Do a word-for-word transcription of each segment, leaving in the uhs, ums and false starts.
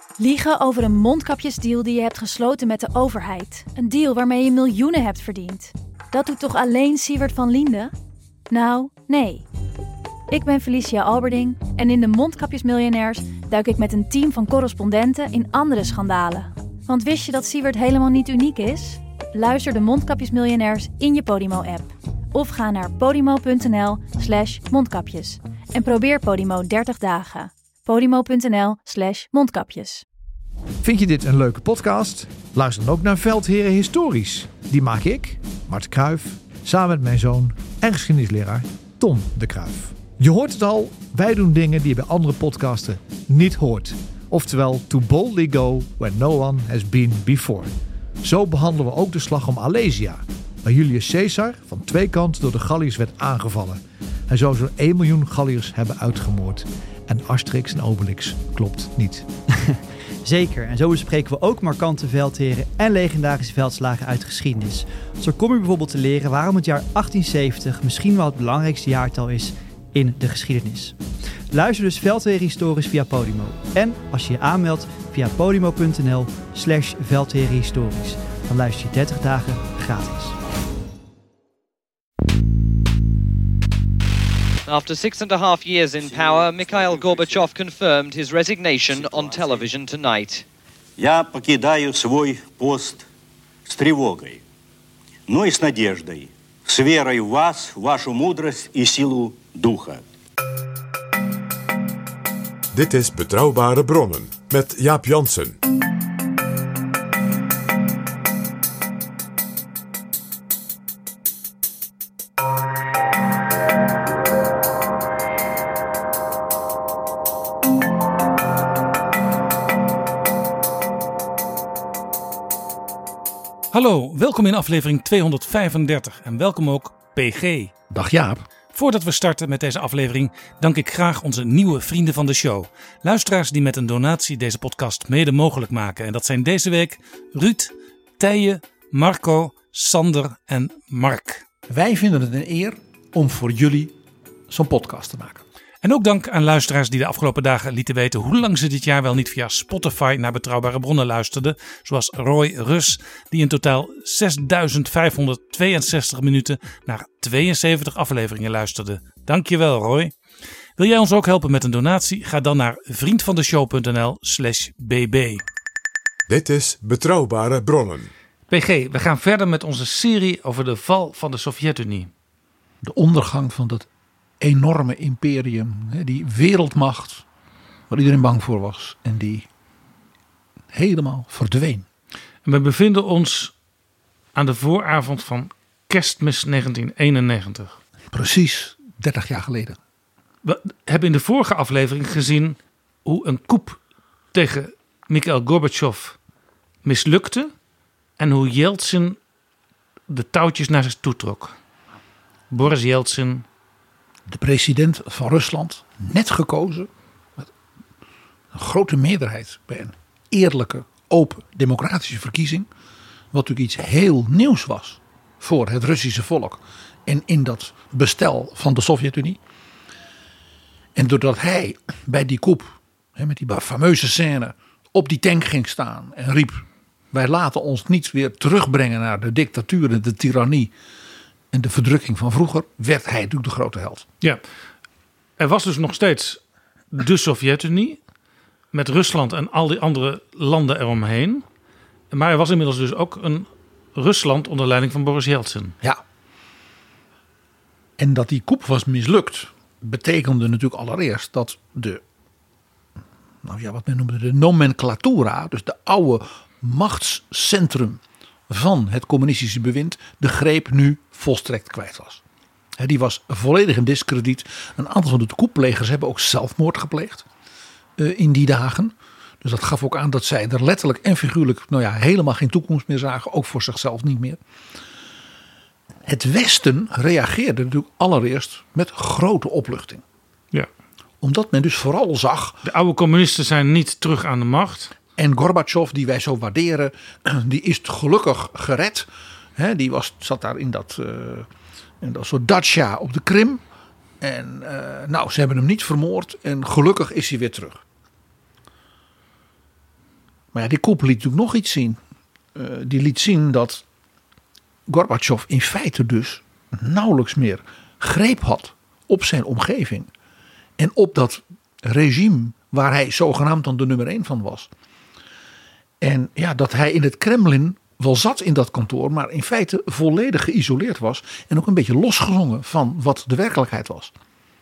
Liegen over een mondkapjesdeal die je hebt gesloten met de overheid. Een deal waarmee je miljoenen hebt verdiend. Dat doet toch alleen Siewert van Liende? Nou, nee. Ik ben Felicia Alberding en in de Mondkapjesmiljonairs duik ik met een team van correspondenten in andere schandalen. Want wist je dat Siewert helemaal niet uniek is? Luister de Mondkapjesmiljonairs in je Podimo-app. Of ga naar podimo.nl slash mondkapjes. En probeer Podimo dertig dagen. Podimo.nl slash mondkapjes. Vind je dit een leuke podcast? Luister dan ook naar Veldheren Historisch. Die maak ik, Mart Kruijf, samen met mijn zoon en geschiedenisleraar Tom de Kruijf. Je hoort het al, wij doen dingen die je bij andere podcasten niet hoort. Oftewel, to boldly go where no one has been before. Zo behandelen we ook de slag om Alesia, waar Julius Caesar van twee kanten door de Galliërs werd aangevallen. Hij zou zo'n één miljoen Galliërs hebben uitgemoord. En Asterix en Obelix klopt niet. Zeker, en zo bespreken we ook markante veldheren en legendarische veldslagen uit de geschiedenis. Zo kom je bijvoorbeeld te leren waarom het jaar achttienzeventig misschien wel het belangrijkste jaartal is in de geschiedenis. Luister dus Veldheren Historisch via Podimo. En als je je aanmeldt via podimo.nl slash Veldheren Historisch. Dan luister je dertig dagen gratis. After six and a half years in power, Mikhail Gorbachev confirmed his resignation on television tonight. Я покидаю свой пост с тревогой, но и с надеждой, с верой в вас, вашу мудрость и силу духа. Dit is Betrouwbare Bronnen met Jaap Jansen. Hallo, welkom in aflevering tweehonderdvijfendertig en welkom ook P G. Dag Jaap. Voordat we starten met deze aflevering dank ik graag onze nieuwe vrienden van de show. Luisteraars die met een donatie deze podcast mede mogelijk maken. En dat zijn deze week Ruud, Tije, Marco, Sander en Mark. Wij vinden het een eer om voor jullie zo'n podcast te maken. En ook dank aan luisteraars die de afgelopen dagen lieten weten hoe lang ze dit jaar wel niet via Spotify naar Betrouwbare Bronnen luisterden. Zoals Roy Rus, die in totaal zesduizend vijfhonderdtweeënzestig minuten naar tweeënzeventig afleveringen luisterde. Dankjewel Roy. Wil jij ons ook helpen met een donatie? Ga dan naar vriendvandeshow.nl slash bb. Dit is Betrouwbare Bronnen. P G, we gaan verder met onze serie over de val van de Sovjet-Unie. De ondergang van dat enorme imperium, die wereldmacht waar iedereen bang voor was en die helemaal verdween. En we bevinden ons aan de vooravond van Kerstmis negentien eenennegentig. Precies dertig jaar geleden. We hebben in de vorige aflevering gezien hoe een coup tegen Mikhail Gorbachev mislukte en hoe Yeltsin de touwtjes naar zich toe trok. Boris Yeltsin, de president van Rusland, net gekozen met een grote meerderheid bij een eerlijke, open, democratische verkiezing. Wat natuurlijk iets heel nieuws was voor het Russische volk en in dat bestel van de Sovjet-Unie. En doordat hij bij die coup, met die fameuze scène, op die tank ging staan en riep: wij laten ons niet weer terugbrengen naar de dictatuur en de tirannie en de verdrukking van vroeger, werd hij natuurlijk de grote held. Ja, er was dus nog steeds de Sovjet-Unie met Rusland en al die andere landen eromheen. Maar er was inmiddels dus ook een Rusland onder leiding van Boris Yeltsin. Ja. En dat die coup was mislukt, betekende natuurlijk allereerst dat de, nou ja, wat men noemde de nomenclatura, dus de oude machtscentrum van het communistische bewind, de greep nu volstrekt kwijt was. He, die was volledig in diskrediet. Een aantal van de coupplegers hebben ook zelfmoord gepleegd uh, in die dagen. Dus dat gaf ook aan dat zij er letterlijk en figuurlijk nou ja, helemaal geen toekomst meer zagen. Ook voor zichzelf niet meer. Het Westen reageerde natuurlijk allereerst met grote opluchting. Ja. Omdat men dus vooral zag, de oude communisten zijn niet terug aan de macht. En Gorbachev, die wij zo waarderen, die is gelukkig gered. He, die was, zat daar in dat, uh, in dat soort dacha op de Krim. En uh, nou, ze hebben hem niet vermoord. En gelukkig is hij weer terug. Maar ja, die coup liet natuurlijk nog iets zien. Uh, die liet zien dat Gorbachev in feite dus nauwelijks meer greep had op zijn omgeving. En op dat regime waar hij zogenaamd dan de nummer één van was. En ja, dat hij in het Kremlin wel zat in dat kantoor, maar in feite volledig geïsoleerd was. En ook een beetje losgezongen van wat de werkelijkheid was.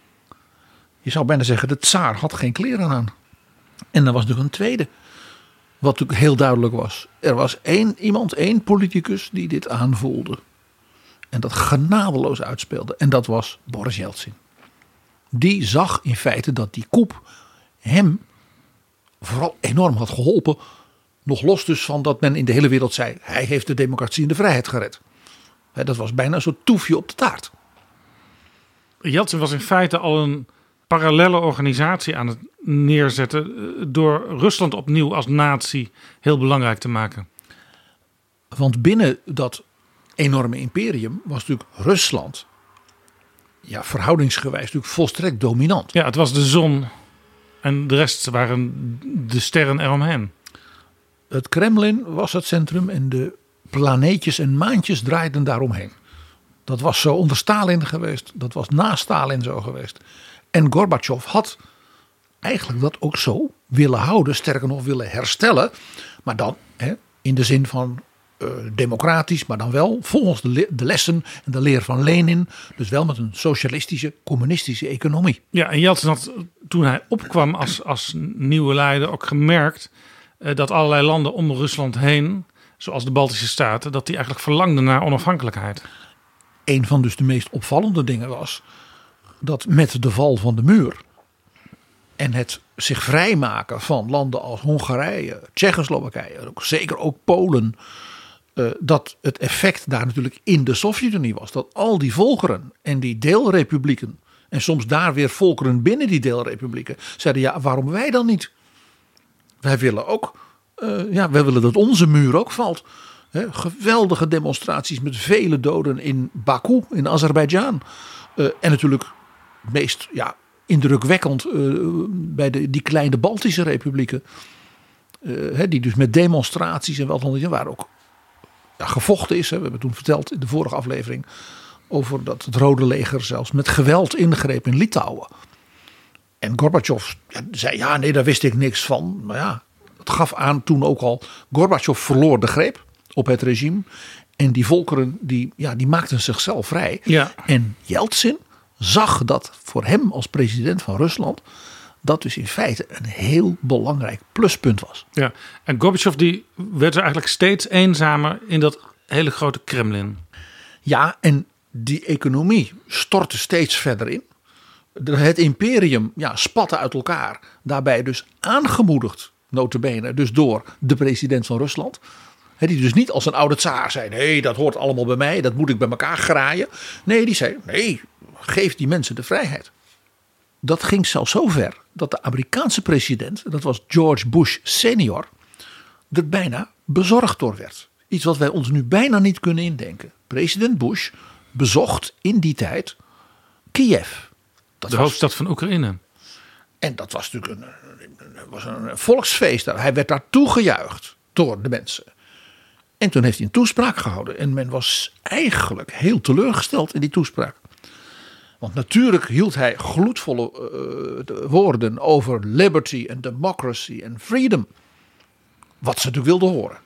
Je zou bijna zeggen, de tsaar had geen kleren aan. En er was natuurlijk een tweede. Wat natuurlijk heel duidelijk was. Er was één iemand, één politicus die dit aanvoelde. En dat genadeloos uitspeelde. En dat was Boris Yeltsin. Die zag in feite dat die coup hem vooral enorm had geholpen. Nog los dus van dat men in de hele wereld zei, hij heeft de democratie en de vrijheid gered. Dat was bijna een soort toefje op de taart. Yeltsin was in feite al een parallelle organisatie aan het neerzetten door Rusland opnieuw als natie heel belangrijk te maken. Want binnen dat enorme imperium was natuurlijk Rusland, ja, verhoudingsgewijs natuurlijk volstrekt dominant. Ja, het was de zon en de rest waren de sterren eromheen. Het Kremlin was het centrum en de planeetjes en maantjes draaiden daaromheen. Dat was zo onder Stalin geweest, dat was na Stalin zo geweest. En Gorbachev had eigenlijk dat ook zo willen houden, sterker nog willen herstellen. Maar dan hè, in de zin van uh, democratisch, maar dan wel volgens de, le- de lessen en de leer van Lenin. Dus wel met een socialistische, communistische economie. Ja, en Yeltsin had toen hij opkwam als, als nieuwe leider ook gemerkt uh, dat allerlei landen om Rusland heen, zoals de Baltische Staten, dat die eigenlijk verlangden naar onafhankelijkheid. Een van dus de meest opvallende dingen was dat met de val van de muur en het zich vrijmaken van landen als Hongarije, Tsjechoslowakije, ook, zeker ook Polen, uh, dat het effect daar natuurlijk in de Sovjet-Unie was. Dat al die volkeren en die deelrepublieken en soms daar weer volkeren binnen die deelrepublieken zeiden, ja, waarom wij dan niet? Wij willen ook, uh, ja, wij willen dat onze muur ook valt. He, geweldige demonstraties met vele doden in Baku, in Azerbeidzjan. Uh, en natuurlijk meest ja, indrukwekkend uh, bij de, die kleine Baltische republieken. Uh, he, die dus met demonstraties en wat dan niet, waar ook ja, gevochten is. He. We hebben toen verteld in de vorige aflevering over dat het Rode Leger zelfs met geweld ingreep in Litouwen. En Gorbachev ja, zei, ja nee, daar wist ik niks van. Maar ja, het gaf aan toen ook al, Gorbachev verloor de greep op het regime. En die volkeren die, ja, die maakten zichzelf vrij. Ja. En Yeltsin zag dat voor hem als president van Rusland dat dus in feite een heel belangrijk pluspunt was. Ja, en Gorbachev die werd er eigenlijk steeds eenzamer in dat hele grote Kremlin. Ja, en die economie stortte steeds verder in. Het imperium ja, spatte uit elkaar. Daarbij dus aangemoedigd, nota bene, dus door de president van Rusland. He, die dus niet als een oude tsaar zei, nee, dat hoort allemaal bij mij, dat moet ik bij elkaar graaien. Nee, die zei, nee, geef die mensen de vrijheid. Dat ging zelfs zo ver dat de Amerikaanse president, dat was George Bush senior, er bijna bezorgd door werd. Iets wat wij ons nu bijna niet kunnen indenken. President Bush bezocht in die tijd Kiev. Dat de was, hoofdstad van Oekraïne. En dat was natuurlijk een, een, was een volksfeest. Hij werd daar toegejuicht door de mensen. En toen heeft hij een toespraak gehouden. En men was eigenlijk heel teleurgesteld in die toespraak. Want natuurlijk hield hij gloedvolle uh, woorden over liberty en democracy en freedom. Wat ze natuurlijk wilden horen.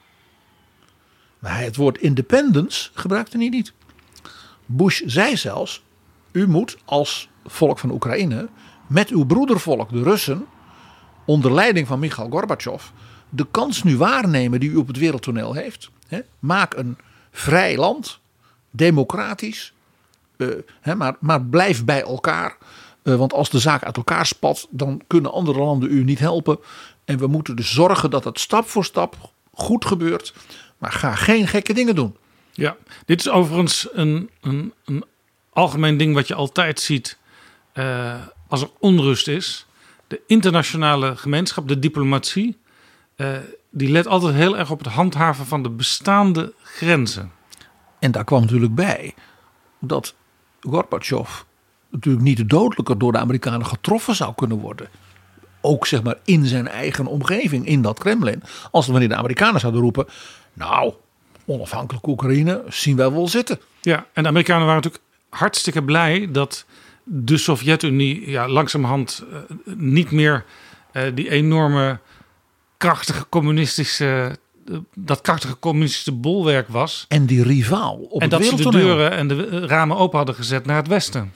Maar hij het woord independence gebruikte hij niet. Bush zei zelfs, u moet als volk van Oekraïne met uw broedervolk, de Russen, onder leiding van Michail Gorbachev, de kans nu waarnemen die u op het wereldtoneel heeft. He, maak een vrij land, democratisch, uh, he, maar, maar blijf bij elkaar. Uh, want als de zaak uit elkaar spat, dan kunnen andere landen u niet helpen. En we moeten dus zorgen dat het stap voor stap goed gebeurt. Maar ga geen gekke dingen doen. Ja, dit is overigens een, een, een algemeen ding wat je altijd ziet uh, als er onrust is. De internationale gemeenschap, de diplomatie, uh, die let altijd heel erg op het handhaven van de bestaande grenzen. En daar kwam natuurlijk bij dat Gorbachev natuurlijk niet dodelijker door de Amerikanen getroffen zou kunnen worden. Ook zeg maar in zijn eigen omgeving, in dat Kremlin. Als wanneer de Amerikanen zouden roepen, nou, onafhankelijk Oekraïne zien wij wel zitten. Ja, en de Amerikanen waren natuurlijk hartstikke blij dat de Sovjet-Unie ja, langzamerhand uh, niet meer uh, die enorme krachtige communistische, uh, dat krachtige communistische bolwerk was. En die rivaal op en het dat ze de wereldtoneel. deuren en de ramen open hadden gezet naar het westen.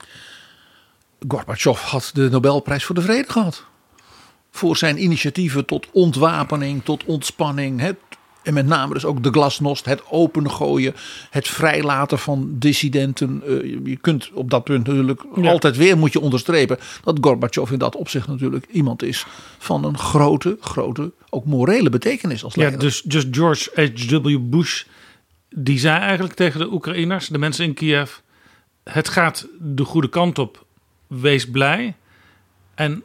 Gorbachev had de Nobelprijs voor de Vrede gehad. Voor zijn initiatieven tot ontwapening, tot ontspanning. Het, en met name dus ook de glasnost, het opengooien, het vrijlaten van dissidenten. Uh, je kunt op dat punt natuurlijk Ja. altijd weer moet je onderstrepen dat Gorbachev in dat opzicht natuurlijk iemand is van een grote, grote, ook morele betekenis als Ja, leider. dus, dus George H W Bush, die zei eigenlijk tegen de Oekraïners, de mensen in Kiev, het gaat de goede kant op, wees blij. En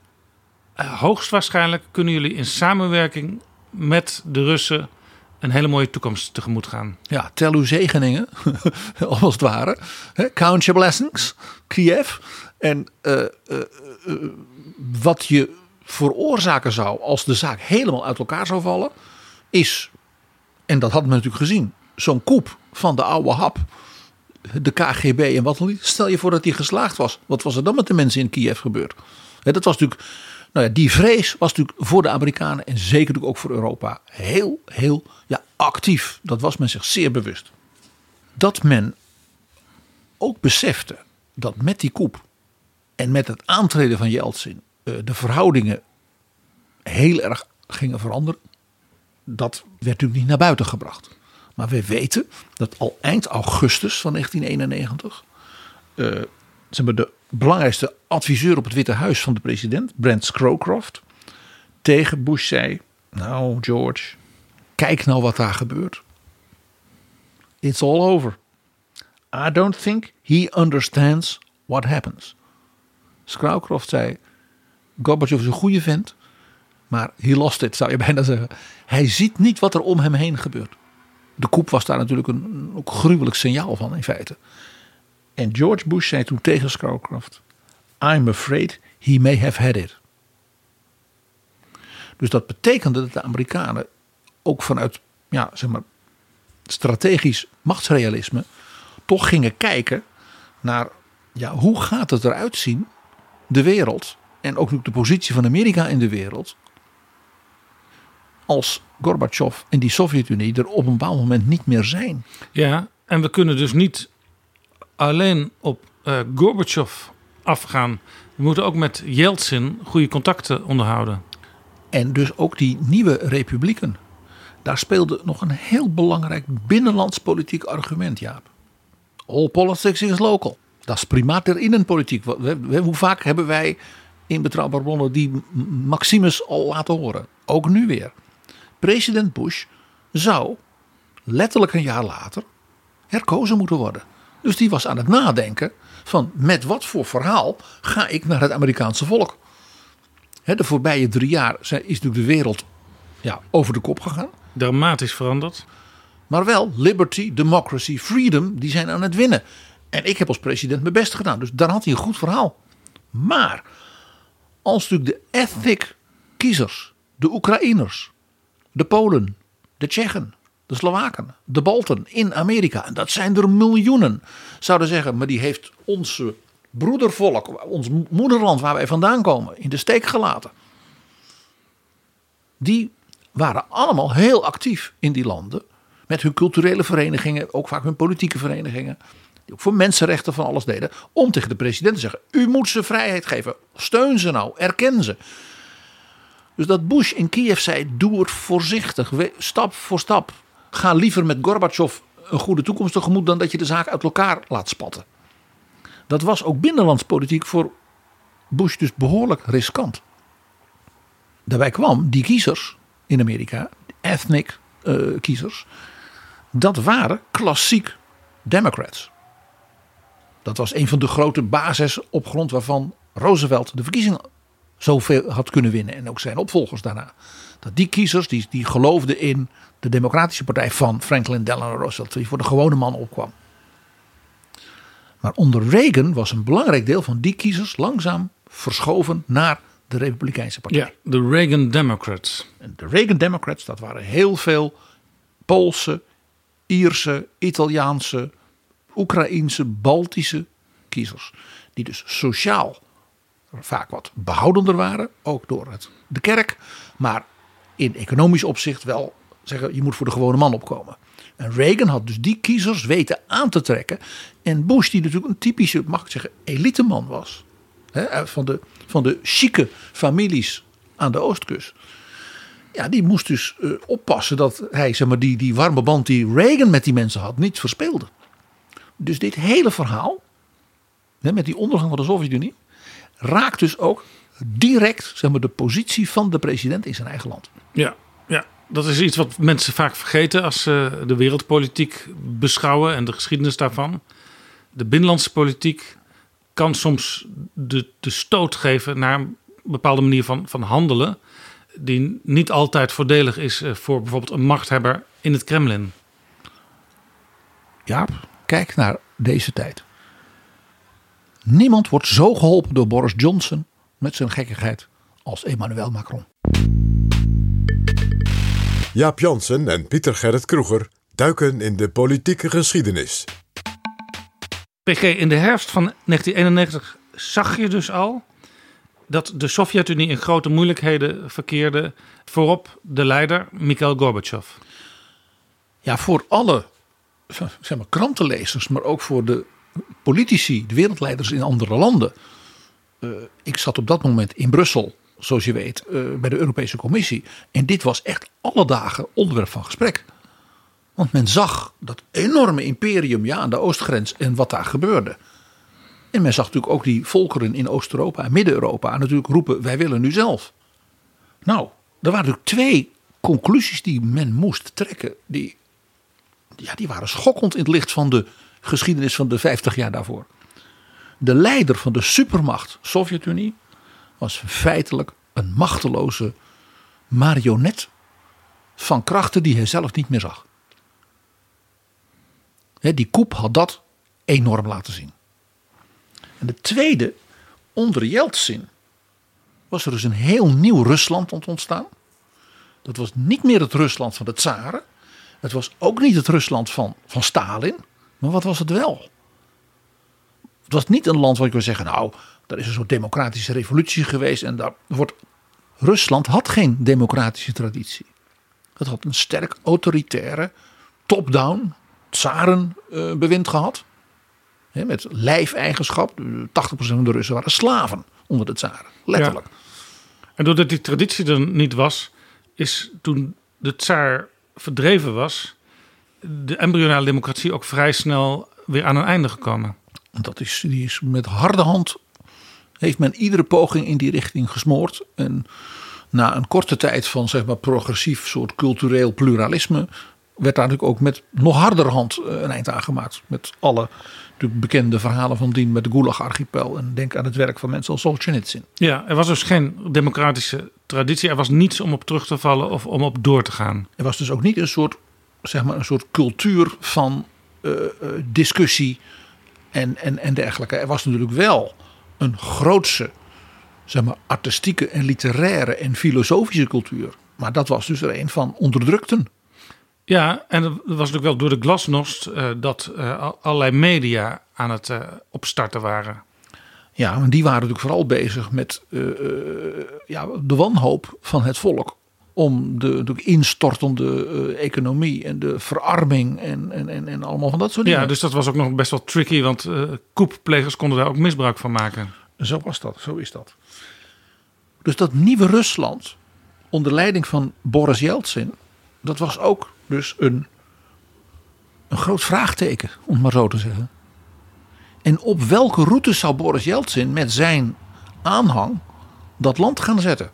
uh, hoogstwaarschijnlijk kunnen jullie in samenwerking met de Russen een hele mooie toekomst tegemoet gaan. Ja, tel uw zegeningen, als het ware. He, count your blessings, Kiev. En uh, uh, uh, wat je veroorzaken zou als de zaak helemaal uit elkaar zou vallen, is, en dat hadden we natuurlijk gezien, zo'n coup van de oude hap, de K G B en wat dan niet. Stel je voor dat die geslaagd was. Wat was er dan met de mensen in Kiev gebeurd? He, dat was natuurlijk, nou ja, die vrees was natuurlijk voor de Amerikanen en zeker natuurlijk ook voor Europa heel, heel ja, actief. Dat was men zich zeer bewust. Dat men ook besefte dat met die coup en met het aantreden van Yeltsin uh, de verhoudingen heel erg gingen veranderen. Dat werd natuurlijk niet naar buiten gebracht. Maar we weten dat al eind augustus van negentien eenennegentig uh, zeg maar de belangrijkste adviseur op het Witte Huis van de president, Brent Scowcroft, tegen Bush zei, nou George, kijk nou wat daar gebeurt. It's all over. I don't think he understands what happens. Scowcroft zei, Gorbachev is een goede vent, maar he lost it, zou je bijna zeggen. Hij ziet niet wat er om hem heen gebeurt. De coup was daar natuurlijk een, een ook gruwelijk signaal van in feite. En George Bush zei toen tegen Scowcroft, I'm afraid he may have had it. Dus dat betekende dat de Amerikanen ook vanuit ja, zeg maar, strategisch machtsrealisme toch gingen kijken naar ja, hoe gaat het eruit zien, de wereld en ook de positie van Amerika in de wereld, als Gorbachev en die Sovjet-Unie er op een bepaald moment niet meer zijn. Ja, en we kunnen dus niet alleen op uh, Gorbachev afgaan. We moeten ook met Yeltsin goede contacten onderhouden. En dus ook die nieuwe republieken. Daar speelde nog een heel belangrijk binnenlands politiek argument, Jaap. All politics is local. Dat is primaat der innenpolitiek. Hoe vaak hebben wij in Betrouwbare Bronnen die maximes al laten horen? Ook nu weer. President Bush zou letterlijk een jaar later herkozen moeten worden. Dus die was aan het nadenken van met wat voor verhaal ga ik naar het Amerikaanse volk. He, de voorbije drie jaar is natuurlijk de wereld ja, over de kop gegaan. Dramatisch veranderd. Maar wel liberty, democracy, freedom, die zijn aan het winnen. En ik heb als president mijn best gedaan. Dus daar had hij een goed verhaal. Maar als natuurlijk de ethnic kiezers, de Oekraïners, de Polen, de Tsjechen, de Slowaken, de Balten in Amerika, en dat zijn er miljoenen, zouden zeggen, maar die heeft onze broedervolk, ons moederland waar wij vandaan komen, in de steek gelaten. Die waren allemaal heel actief in die landen, met hun culturele verenigingen, ook vaak hun politieke verenigingen, die ook voor mensenrechten van alles deden, om tegen de president te zeggen, u moet ze vrijheid geven, steun ze nou, erken ze. Dus dat Bush in Kiev zei, doe het voorzichtig, stap voor stap. Ga liever met Gorbachev een goede toekomst tegemoet dan dat je de zaak uit elkaar laat spatten. Dat was ook binnenlandspolitiek voor Bush dus behoorlijk riskant. Daarbij kwam die kiezers in Amerika, ethnic uh, kiezers, dat waren klassiek Democrats. Dat was een van de grote bases op grond waarvan Roosevelt de verkiezingen zoveel had kunnen winnen. En ook zijn opvolgers daarna. Dat die kiezers die, die geloofden in de Democratische Partij van Franklin Delano Roosevelt. Die voor de gewone man opkwam. Maar onder Reagan was een belangrijk deel van die kiezers langzaam verschoven naar de Republikeinse partij. Ja, de Reagan Democrats. En de Reagan Democrats, dat waren heel veel Poolse, Ierse, Italiaanse, Oekraïense, Baltische kiezers. Die dus sociaal vaak wat behoudender waren, ook door het, de kerk. Maar in economisch opzicht wel zeggen, je moet voor de gewone man opkomen. En Reagan had dus die kiezers weten aan te trekken. En Bush, die natuurlijk een typische, mag ik zeggen, eliteman was. Hè, van de, van de chique families aan de Oostkust. Ja, die moest dus uh, oppassen dat hij, zeg maar, die, die warme band die Reagan met die mensen had, niet verspeelde. Dus dit hele verhaal, hè, met die ondergang van de Sovjet-Unie, raakt dus ook direct, zeg maar, de positie van de president in zijn eigen land. Ja, ja, dat is iets wat mensen vaak vergeten als ze de wereldpolitiek beschouwen en de geschiedenis daarvan. De binnenlandse politiek kan soms de, de stoot geven naar een bepaalde manier van, van handelen, die niet altijd voordelig is voor bijvoorbeeld een machthebber in het Kremlin. Jaap, kijk naar deze tijd. Niemand wordt zo geholpen door Boris Johnson met zijn gekkigheid als Emmanuel Macron. Jaap Jansen en Pieter Gerrit Kroeger duiken in de politieke geschiedenis. P G, in de herfst van negentien eenennegentig zag je dus al dat de Sovjet-Unie in grote moeilijkheden verkeerde. Voorop de leider Mikhail Gorbachev. Ja, voor alle, zeg maar, krantenlezers, maar ook voor de politici, de wereldleiders in andere landen. Uh, ik zat op dat moment in Brussel, zoals je weet, uh, bij de Europese Commissie. En dit was echt alle dagen onderwerp van gesprek. Want men zag dat enorme imperium, ja, aan de oostgrens en wat daar gebeurde. En men zag natuurlijk ook die volkeren in Oost-Europa en Midden-Europa natuurlijk roepen, wij willen nu zelf. Nou, er waren natuurlijk twee conclusies die men moest trekken. Die, ja, die waren schokkend in het licht van de geschiedenis van de vijftig jaar daarvoor. De leider van de supermacht Sovjet-Unie was feitelijk een machteloze marionet van krachten die hij zelf niet meer zag. He, die coup had dat enorm laten zien. En de tweede, onder Jeltsin, was er dus een heel nieuw Rusland ontstaan. Dat was niet meer het Rusland van de tsaren. Het was ook niet het Rusland van, van Stalin. Maar wat was het wel? Het was niet een land waar ik wil zeggen, nou, daar is een soort democratische revolutie geweest. En daar wordt, Rusland had geen democratische traditie. Het had een sterk autoritaire, top-down, tsarenbewind uh, gehad. He, met lijfeigenschap. tachtig procent van de Russen waren slaven onder de tsaren. Letterlijk. Ja. En doordat die traditie er niet was, is toen de tsaar verdreven was, de embryonale democratie ook vrij snel weer aan een einde gekomen. Dat is, die is met harde hand, heeft men iedere poging in die richting gesmoord. En na een korte tijd van, zeg maar, progressief soort cultureel pluralisme werd daar natuurlijk ook met nog harder hand een eind aan gemaakt. Met alle natuurlijk bekende verhalen van dien met de Gulag-archipel. En denk aan het werk van mensen als Solzhenitsyn. Ja, er was dus geen democratische traditie. Er was niets om op terug te vallen of om op door te gaan. Er was dus ook niet een soort, zeg maar, een soort cultuur van uh, uh, discussie en, en, en dergelijke. Er was natuurlijk wel een grootse, zeg maar, artistieke en literaire en filosofische cultuur. Maar dat was dus er een van onderdrukten. Ja, en het was natuurlijk wel door de glasnost uh, dat uh, allerlei media aan het uh, opstarten waren. Ja, want die waren natuurlijk vooral bezig met uh, uh, ja, de wanhoop van het volk. Om de, de instortende uh, economie en de verarming en, en, en, en allemaal van dat soort dingen. Ja, dus dat was ook nog best wel tricky, want uh, koepplegers konden daar ook misbruik van maken. Zo was dat, zo is dat. Dus dat nieuwe Rusland onder leiding van Boris Jeltsin, dat was ook dus een, een groot vraagteken, om het maar zo te zeggen. En op welke route zou Boris Jeltsin met zijn aanhang dat land gaan zetten?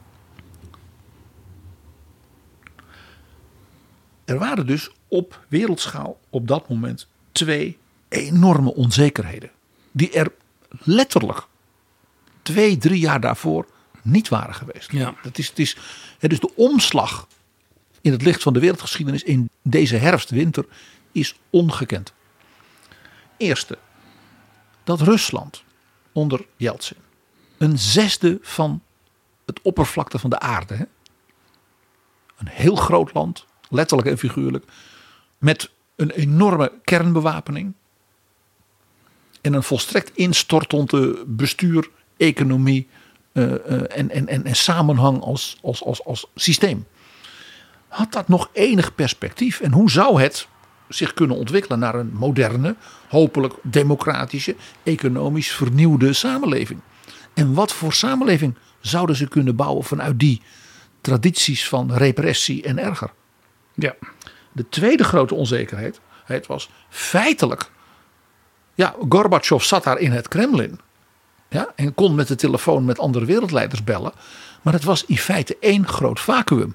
Er waren dus op wereldschaal op dat moment twee enorme onzekerheden. Die er letterlijk twee, drie jaar daarvoor niet waren geweest. Ja. Dat is, het is, het is de omslag in het licht van de wereldgeschiedenis in deze herfst, winter is ongekend. Eerste, dat Rusland onder Jeltsin een zesde van het oppervlakte van de aarde. Hè? Een heel groot land, letterlijk en figuurlijk. Met een enorme kernbewapening. En een volstrekt instortende bestuur, economie uh, uh, en, en, en, en samenhang als, als, als, als systeem. Had dat nog enig perspectief? En hoe zou het zich kunnen ontwikkelen naar een moderne, hopelijk democratische, economisch vernieuwde samenleving? En wat voor samenleving zouden ze kunnen bouwen vanuit die tradities van repressie en erger? Ja. De tweede grote onzekerheid, het was feitelijk, ja, Gorbachev zat daar in het Kremlin, ja, en kon met de telefoon met andere wereldleiders bellen, maar het was in feite één groot vacuüm.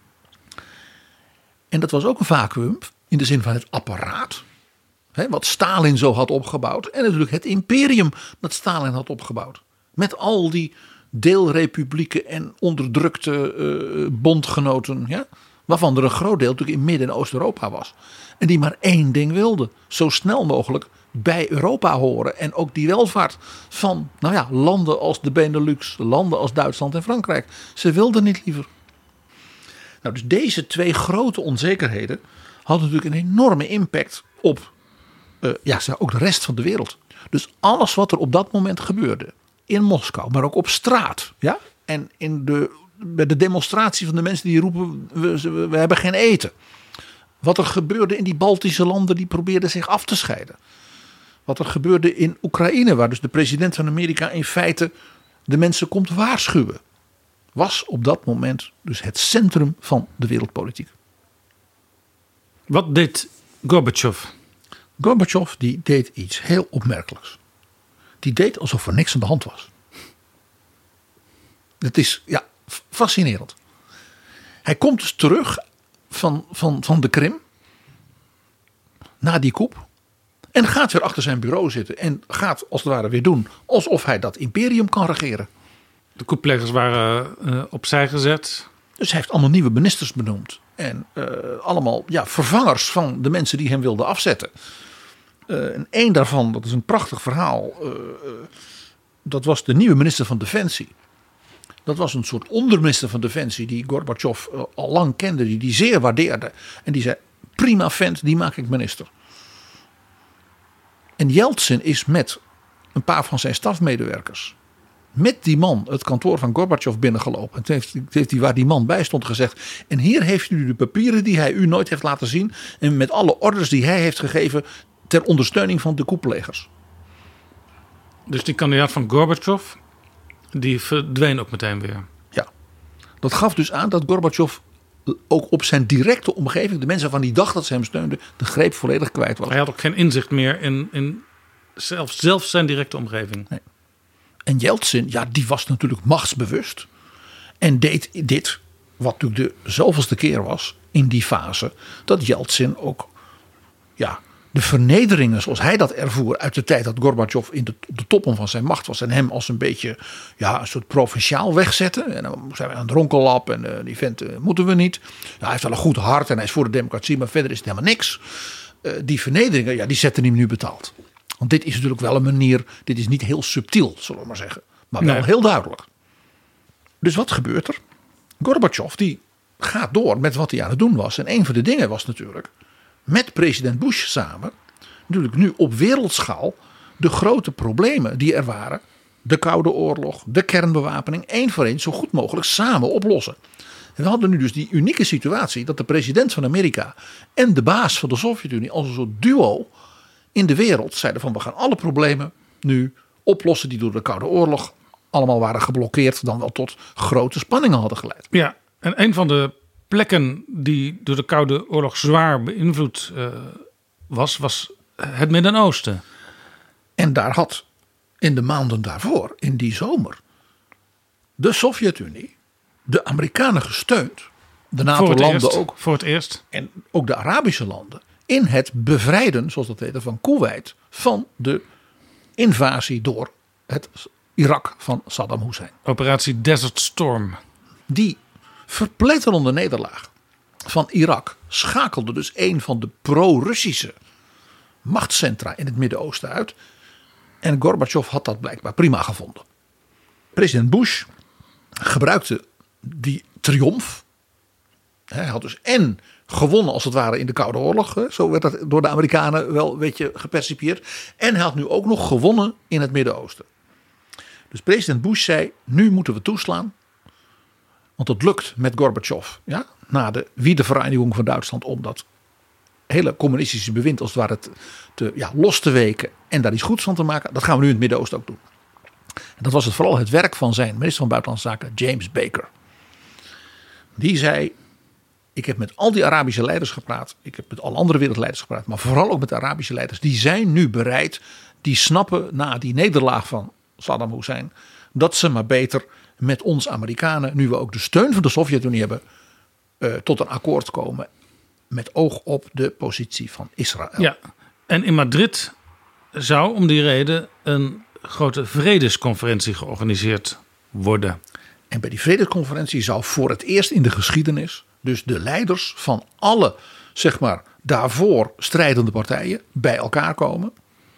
En dat was ook een vacuüm in de zin van het apparaat, hè, wat Stalin zo had opgebouwd, en natuurlijk het imperium dat Stalin had opgebouwd, met al die deelrepublieken en onderdrukte uh, bondgenoten, ja, waarvan er een groot deel natuurlijk in Midden- en Oost-Europa was. En die maar één ding wilden. Zo snel mogelijk bij Europa horen. En ook die welvaart van nou ja, landen als de Benelux, landen als Duitsland en Frankrijk. Ze wilden niet liever. Nou, dus deze twee grote onzekerheden hadden natuurlijk een enorme impact op uh, ja, ook de rest van de wereld. Dus alles wat er op dat moment gebeurde in Moskou, maar ook op straat. Ja? En in de, bij de demonstratie van de mensen die roepen, we, we hebben geen eten. Wat er gebeurde in die Baltische landen die probeerden zich af te scheiden. Wat er gebeurde in Oekraïne, waar dus de president van Amerika in feite de mensen komt waarschuwen. Was op dat moment dus het centrum van de wereldpolitiek. Wat deed Gorbachev? Gorbachev die deed iets heel opmerkelijks. Die deed alsof er niks aan de hand was. Dat is ja, fascinerend. Hij komt dus terug van, van, van de Krim. Na die coup. En gaat weer achter zijn bureau zitten. En gaat als het ware weer doen alsof hij dat imperium kan regeren. De couppleggers waren uh, opzij gezet. Dus hij heeft allemaal nieuwe ministers benoemd. En uh, allemaal ja, vervangers van de mensen die hem wilden afzetten. Uh, en één daarvan, dat is een prachtig verhaal. Uh, uh, dat was de nieuwe minister van Defensie. Dat was een soort onderminister van Defensie die Gorbachev uh, al lang kende. Die die zeer waardeerde. En die zei, prima vent, die maak ik minister. En Yeltsin is met een paar van zijn stafmedewerkers, met die man het kantoor van Gorbachev binnengelopen. En toen heeft, heeft hij waar die man bij stond gezegd, en hier heeft u de papieren die hij u nooit heeft laten zien. En met alle orders die hij heeft gegeven ter ondersteuning van de coupplegers. Dus die kandidaat van Gorbachev, die verdween ook meteen weer. Ja, dat gaf dus aan dat Gorbachev ook op zijn directe omgeving, de mensen van die dag dat ze hem steunden, de greep volledig kwijt was. Hij had ook geen inzicht meer in, in zelf, zelf zijn directe omgeving. Nee. En Yeltsin, ja, die was natuurlijk machtsbewust. En deed dit, wat natuurlijk de zoveelste keer was in die fase, dat Yeltsin ook ja, de vernederingen zoals hij dat ervoer uit de tijd dat Gorbachev in de, op de top van zijn macht was en hem als een beetje ja, een soort provinciaal wegzette. En dan zijn we aan het dronkenlap en uh, die vent uh, moeten we niet. Ja, hij heeft wel een goed hart en hij is voor de democratie, maar verder is het helemaal niks. Uh, die vernederingen, ja, die zetten hem nu betaald. Want dit is natuurlijk wel een manier, dit is niet heel subtiel, zullen we maar zeggen. Maar wel nee. heel duidelijk. Dus wat gebeurt er? Gorbachev die gaat door met wat hij aan het doen was. En een van de dingen was natuurlijk, met president Bush samen, natuurlijk nu op wereldschaal, de grote problemen die er waren, de Koude Oorlog, de kernbewapening, één voor één zo goed mogelijk samen oplossen. En we hadden nu dus die unieke situatie dat de president van Amerika en de baas van de Sovjet-Unie als een soort duo in de wereld zeiden van we gaan alle problemen nu oplossen die door de Koude Oorlog allemaal waren geblokkeerd, dan wel tot grote spanningen hadden geleid. Ja, en een van de plekken die door de Koude Oorlog zwaar beïnvloed uh, was, was het Midden-Oosten. En daar had in de maanden daarvoor, in die zomer, de Sovjet-Unie de Amerikanen gesteund, de NATO-landen ook, voor het eerst, en ook de Arabische landen, in het bevrijden, zoals dat heette, van Koeweit van de invasie door het Irak van Saddam Hussein. Operatie Desert Storm. Die verpletterende nederlaag van Irak schakelde dus een van de pro-Russische machtscentra in het Midden-Oosten uit. En Gorbachev had dat blijkbaar prima gevonden. President Bush gebruikte die triomf. Hij had dus en gewonnen als het ware in de Koude Oorlog. Hè, zo werd dat door de Amerikanen wel een beetje gepercipieerd. En hij had nu ook nog gewonnen in het Midden-Oosten. Dus president Bush zei, nu moeten we toeslaan. Want het lukt met Gorbachev. Ja, na de wiedervereniging van Duitsland om dat hele communistische bewind als het ware te, te, ja, los te weken. En daar iets goeds van te maken. Dat gaan we nu in het Midden-Oosten ook doen. En dat was het vooral het werk van zijn minister van Buitenlandse Zaken, James Baker. Die zei, ik heb met al die Arabische leiders gepraat. Ik heb met alle andere wereldleiders gepraat. Maar vooral ook met de Arabische leiders. Die zijn nu bereid. Die snappen na die nederlaag van Saddam Hussein. Dat ze maar beter met ons Amerikanen. Nu we ook de steun van de Sovjet-Unie hebben. Uh, tot een akkoord komen. Met oog op de positie van Israël. Ja, en in Madrid zou om die reden een grote vredesconferentie georganiseerd worden. En bij die vredesconferentie zou voor het eerst in de geschiedenis dus de leiders van alle, zeg maar, daarvoor strijdende partijen bij elkaar komen.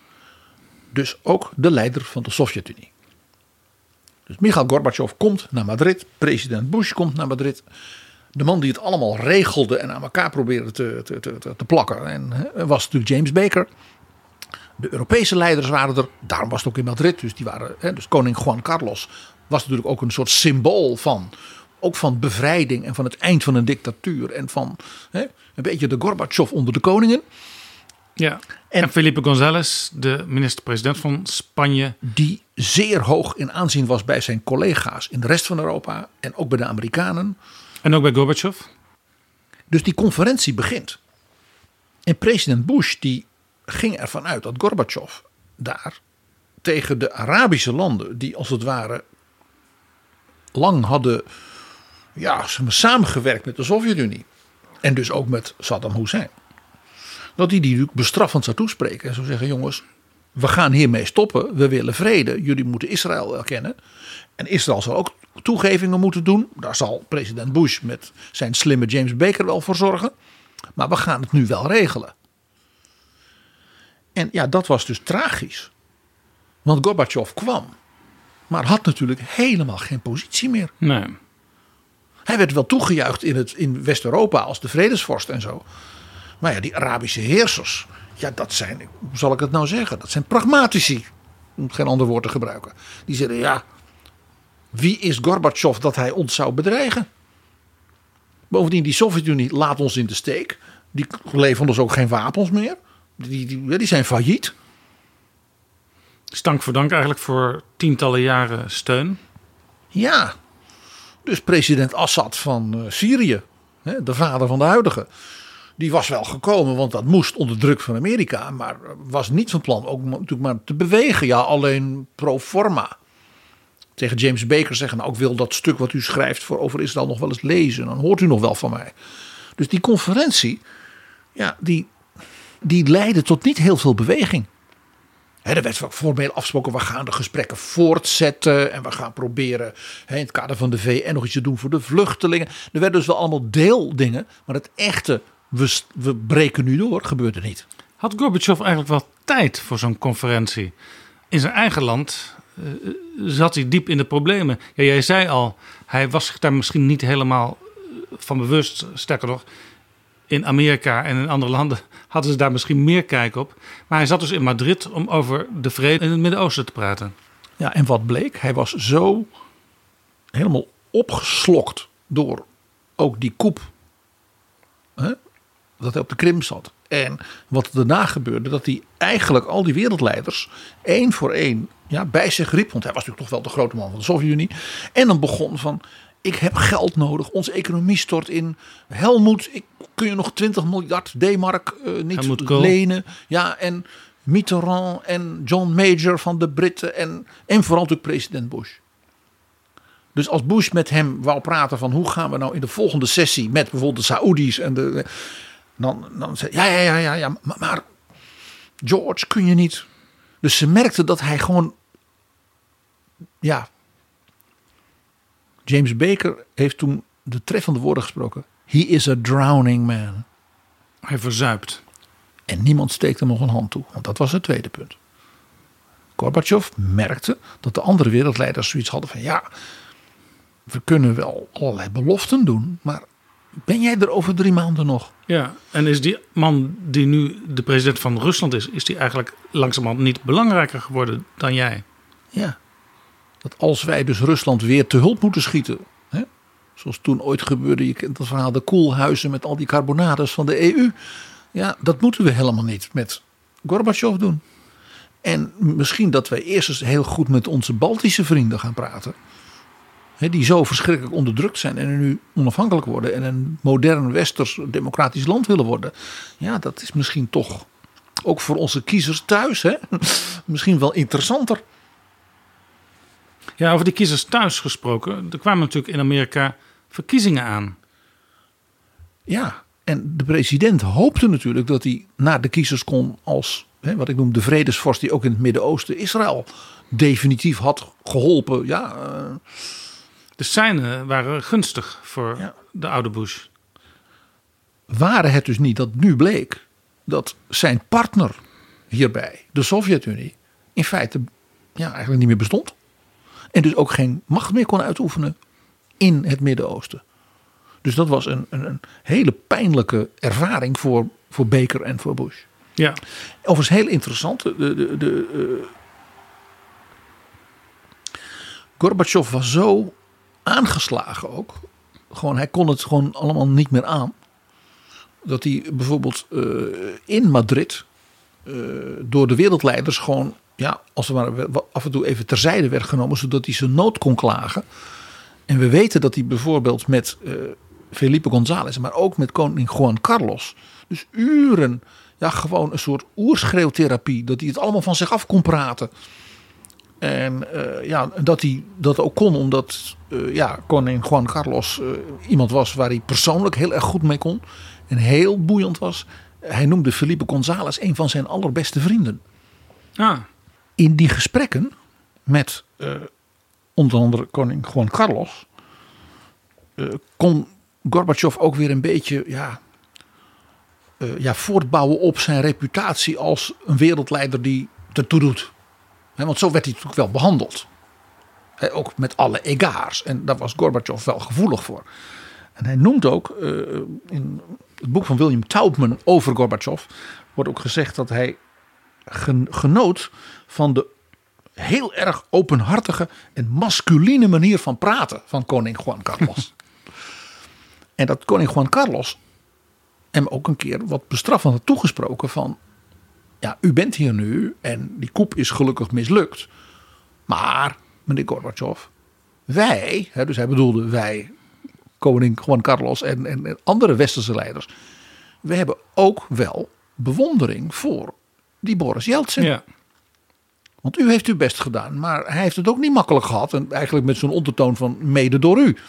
Dus ook de leider van de Sovjet-Unie. Dus Mikhail Gorbachev komt naar Madrid. President Bush komt naar Madrid. De man die het allemaal regelde en aan elkaar probeerde te, te, te, te plakken. En, he, was natuurlijk James Baker. De Europese leiders waren er. Daarom was het ook in Madrid. Dus, die waren, he, dus koning Juan Carlos was natuurlijk ook een soort symbool van. Ook van bevrijding en van het eind van een dictatuur. En van he, een beetje de Gorbachev onder de koningen. Ja. En, en Felipe González, de minister-president van Spanje. Die zeer hoog in aanzien was bij zijn collega's in de rest van Europa. En ook bij de Amerikanen. En ook bij Gorbachev. Dus die conferentie begint. En president Bush die ging ervan uit dat Gorbachev daar tegen de Arabische landen. Die als het ware lang hadden ja, samengewerkt met de Sovjet-Unie. En dus ook met Saddam Hussein. Dat hij die natuurlijk bestraffend zou toespreken. En zou zeggen, jongens, we gaan hiermee stoppen. We willen vrede. Jullie moeten Israël erkennen. En Israël zal ook toegevingen moeten doen. Daar zal president Bush met zijn slimme James Baker wel voor zorgen. Maar we gaan het nu wel regelen. En ja, dat was dus tragisch. Want Gorbachev kwam. Maar had natuurlijk helemaal geen positie meer. Nee. Hij werd wel toegejuicht in, het, in West-Europa als de vredesvorst en zo. Maar ja, die Arabische heersers. Ja, dat zijn, hoe zal ik het nou zeggen? Dat zijn pragmatici. Om geen ander woord te gebruiken. Die zeggen, ja, wie is Gorbachev dat hij ons zou bedreigen? Bovendien, die Sovjet-Unie laat ons in de steek. Die leveren ons ook geen wapens meer. Die, die, die zijn failliet. Stank voor dank eigenlijk voor tientallen jaren steun. Ja, dus president Assad van uh, Syrië, hè, de vader van de huidige, die was wel gekomen, want dat moest onder druk van Amerika, maar was niet van plan ook natuurlijk maar te bewegen. Ja, alleen pro forma. Tegen James Baker zeggen, nou, ik wil dat stuk wat u schrijft voor over Israël nog wel eens lezen, dan hoort u nog wel van mij. Dus die conferentie, ja, die, die leidde tot niet heel veel beweging. He, er werd formeel afgesproken, we gaan de gesprekken voortzetten. En we gaan proberen he, in het kader van de V N nog iets te doen voor de vluchtelingen. Er werden dus wel allemaal deeldingen. Maar het echte, we, we breken nu door, gebeurde niet. Had Gorbachev eigenlijk wel tijd voor zo'n conferentie? In zijn eigen land uh, zat hij diep in de problemen. Ja, jij zei al, hij was zich daar misschien niet helemaal van bewust. Sterker nog, in Amerika en in andere landen hadden ze daar misschien meer kijk op. Maar hij zat dus in Madrid om over de vrede in het Midden-Oosten te praten. Ja, en wat bleek? Hij was zo helemaal opgeslokt door ook die coup. Hè, dat hij op de Krim zat. En wat er daarna gebeurde, dat hij eigenlijk al die wereldleiders één voor één ja, bij zich riep. Want hij was natuurlijk toch wel de grote man van de Sovjet-Unie. En dan begon van, ik heb geld nodig, onze economie stort in. Helmoet, ik, kun je nog twintig miljard D-mark uh, niet lenen? Ja, en Mitterrand en John Major van de Britten en, en vooral natuurlijk president Bush. Dus als Bush met hem wou praten van hoe gaan we nou in de volgende sessie met bijvoorbeeld de Saoedi's en de, dan, dan zei ja, ja, ja, ja, ja maar, maar George, kun je niet. Dus ze merkte dat hij gewoon, ja, James Baker heeft toen de treffende woorden gesproken. He is a drowning man. Hij verzuipt. En niemand steekt hem nog een hand toe. Want dat was het tweede punt. Gorbachev merkte dat de andere wereldleiders zoiets hadden van ja, we kunnen wel allerlei beloften doen, maar ben jij er over drie maanden nog? Ja, en is die man die nu de president van Rusland is, is die eigenlijk langzamerhand niet belangrijker geworden dan jij? Ja, dat als wij dus Rusland weer te hulp moeten schieten, hè, zoals toen ooit gebeurde, je kent het verhaal, de koelhuizen met al die carbonades van de E U. Ja, dat moeten we helemaal niet met Gorbachev doen. En misschien dat wij eerst eens heel goed met onze Baltische vrienden gaan praten. Hè, die zo verschrikkelijk onderdrukt zijn en nu onafhankelijk worden. En een modern westers democratisch land willen worden. Ja, dat is misschien toch ook voor onze kiezers thuis. Hè? Misschien wel interessanter. Ja, over die kiezers thuis gesproken. Er kwamen natuurlijk in Amerika verkiezingen aan. Ja, en de president hoopte natuurlijk dat hij naar de kiezers kon als, hè, wat ik noem, de vredesvorst die ook in het Midden-Oosten Israël definitief had geholpen. Ja, uh... De seinen waren gunstig voor ja. de oude Bush. Waren het dus niet dat nu bleek dat zijn partner hierbij, de Sovjet-Unie, in feite ja, eigenlijk niet meer bestond. En dus ook geen macht meer kon uitoefenen in het Midden-Oosten. Dus dat was een, een, een hele pijnlijke ervaring voor, voor Baker en voor Bush. Ja. Overigens heel interessant. De, de, de, uh... Gorbachev was zo aangeslagen ook. Gewoon, hij kon het gewoon allemaal niet meer aan. Dat hij bijvoorbeeld uh, in Madrid uh, door de wereldleiders gewoon, ja, als het ware af en toe even terzijde werd genomen, zodat hij zijn nood kon klagen. En we weten dat hij bijvoorbeeld met uh, Felipe González, maar ook met koning Juan Carlos, dus uren, ja, gewoon een soort oerschreeuwtherapie, dat hij het allemaal van zich af kon praten. En uh, ja, dat hij dat ook kon omdat uh, ja, koning Juan Carlos uh, iemand was waar hij persoonlijk heel erg goed mee kon. En heel boeiend was. Hij noemde Felipe González een van zijn allerbeste vrienden. Ah. In die gesprekken met uh, onder andere koning Juan Carlos uh, kon Gorbachev ook weer een beetje ja, uh, ja, voortbouwen op zijn reputatie als een wereldleider die ertoe doet. He, want zo werd hij natuurlijk wel behandeld. He, ook met alle egaars. En daar was Gorbachev wel gevoelig voor. En hij noemt ook uh, in het boek van William Taubman over Gorbachev wordt ook gezegd dat hij genoot van de heel erg openhartige en masculine manier van praten van koning Juan Carlos. En dat koning Juan Carlos hem ook een keer wat bestraffend had toegesproken van, ja, u bent hier nu en die coup is gelukkig mislukt. Maar, meneer Gorbachev, wij, hè, dus hij bedoelde wij, koning Juan Carlos en, en, en andere westerse leiders, we hebben ook wel bewondering voor die Boris Yeltsin. Ja. Want u heeft uw best gedaan, maar hij heeft het ook niet makkelijk gehad. En eigenlijk met zo'n ondertoon van mede door u.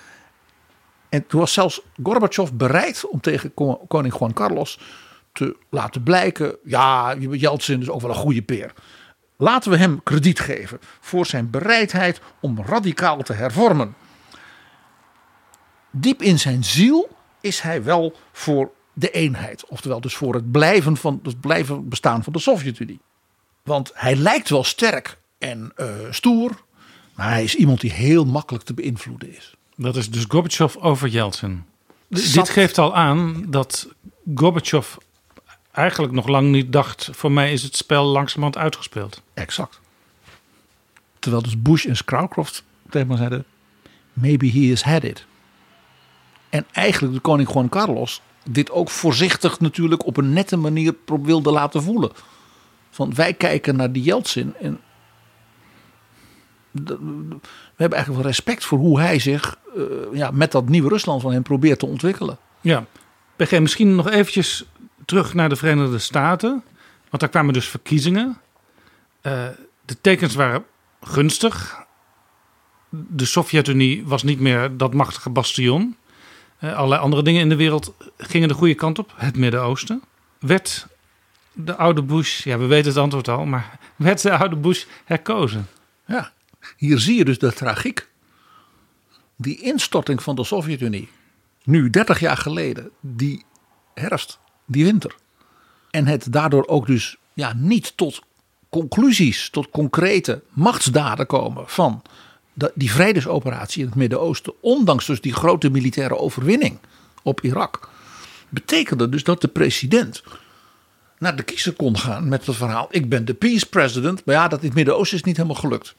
En toen was zelfs Gorbachev bereid om tegen koning Juan Carlos te laten blijken, ja, Yeltsin is ook wel een goede peer. Laten we hem krediet geven voor zijn bereidheid om radicaal te hervormen. Diep in zijn ziel is hij wel voor de eenheid. Oftewel dus voor het blijven, van, het blijven bestaan van de Sovjet-Unie. Want hij lijkt wel sterk en uh, stoer. Maar hij is iemand die heel makkelijk te beïnvloeden is. Dat is dus Gorbachev over Yeltsin. Zat... Dit geeft al aan dat Gorbachev eigenlijk nog lang niet dacht, voor mij is het spel langzamerhand uitgespeeld. Exact. Terwijl dus Bush en Scowcroft tegen me zeiden, maybe he has had it. En eigenlijk de koning Juan Carlos dit ook voorzichtig natuurlijk op een nette manier wilde laten voelen. Van wij kijken naar die Yeltsin en we hebben eigenlijk wel respect voor hoe hij zich uh, ja, met dat nieuwe Rusland van hem probeert te ontwikkelen. Ja, P G, misschien nog eventjes terug naar de Verenigde Staten. Want daar kwamen dus verkiezingen. Uh, de tekens waren gunstig. De Sovjet-Unie was niet meer dat machtige bastion. Uh, allerlei andere dingen in de wereld gingen de goede kant op. Het Midden-Oosten. Werd de oude Bush, ja, we weten het antwoord al, maar werd de oude Bush herkozen? Ja, hier zie je dus de tragiek. Die instorting van de Sovjet-Unie, nu dertig jaar geleden, die herfst, die winter. En het daardoor ook dus ja, niet tot conclusies, tot concrete machtsdaden komen van dat die vredesoperatie in het Midden-Oosten, ondanks dus die grote militaire overwinning op Irak, betekende dus dat de president naar de kiezer kon gaan met het verhaal: ik ben de peace president. Maar ja, dat in het Midden-Oosten is niet helemaal gelukt.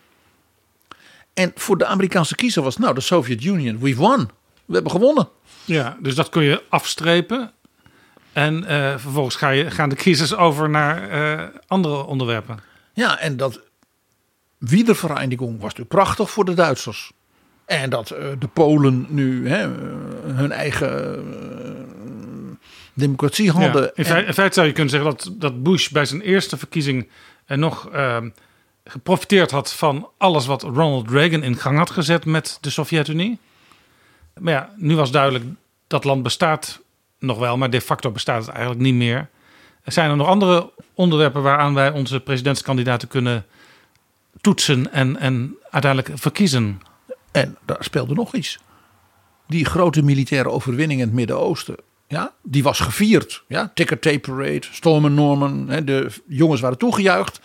En voor de Amerikaanse kiezer was nou de Soviet Union, we've won. We hebben gewonnen. Ja, dus dat kun je afstrepen. En uh, vervolgens ga je, gaan de kiezers over naar uh, andere onderwerpen. Ja, en dat Wiedervereinigung was natuurlijk prachtig voor de Duitsers. En dat uh, de Polen nu hè, hun eigen uh, democratie hadden. Ja, in, feite, in feite zou je kunnen zeggen dat, dat Bush bij zijn eerste verkiezing uh, nog uh, geprofiteerd had van alles wat Ronald Reagan in gang had gezet met de Sovjet-Unie. Maar ja, nu was duidelijk dat land bestaat nog wel, maar de facto bestaat het eigenlijk niet meer. Er zijn er nog andere onderwerpen waaraan wij onze presidentskandidaten kunnen toetsen en, en uiteindelijk verkiezen. En daar speelde nog iets. Die grote militaire overwinning in het Midden-Oosten, ja, die was gevierd. Ja, Ticker Tape Parade, Storm and Norman, hè, de jongens waren toegejuicht.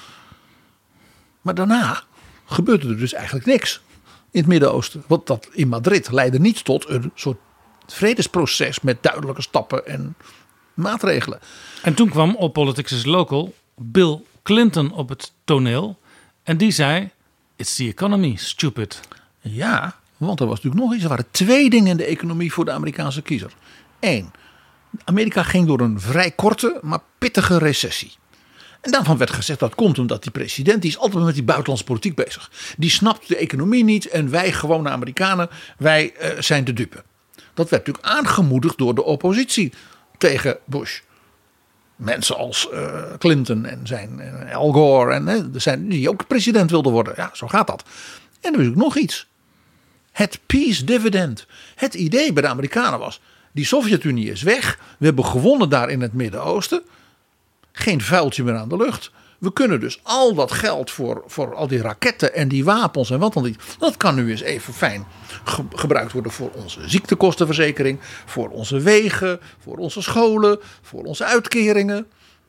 Maar daarna gebeurde er dus eigenlijk niks in het Midden-Oosten. Want dat in Madrid leidde niet tot een soort vredesproces met duidelijke stappen en maatregelen. En toen kwam op Politics is Local Bill Clinton op het toneel. En die zei: it's the economy, stupid. Ja, want er was natuurlijk nog iets. Er waren twee dingen in de economie voor de Amerikaanse kiezer. Eén, Amerika ging door een vrij korte, maar pittige recessie. En daarvan werd gezegd dat komt omdat die president, die is altijd met die buitenlandse politiek bezig. Die snapt de economie niet en wij gewone Amerikanen, wij uh, zijn de dupe. Dat werd natuurlijk aangemoedigd door de oppositie tegen Bush. Mensen als uh, Clinton en zijn uh, Al Gore en uh, zijn, die ook president wilden worden. Ja, zo gaat dat. En er is ook nog iets. Het peace dividend. Het idee bij de Amerikanen was: die Sovjet-Unie is weg. We hebben gewonnen daar in het Midden-Oosten. Geen vuiltje meer aan de lucht. We kunnen dus al dat geld voor, voor al die raketten en die wapens en wat dan niet. Dat kan nu eens even fijn ge- gebruikt worden voor onze ziektekostenverzekering. Voor onze wegen, voor onze scholen, voor onze uitkeringen.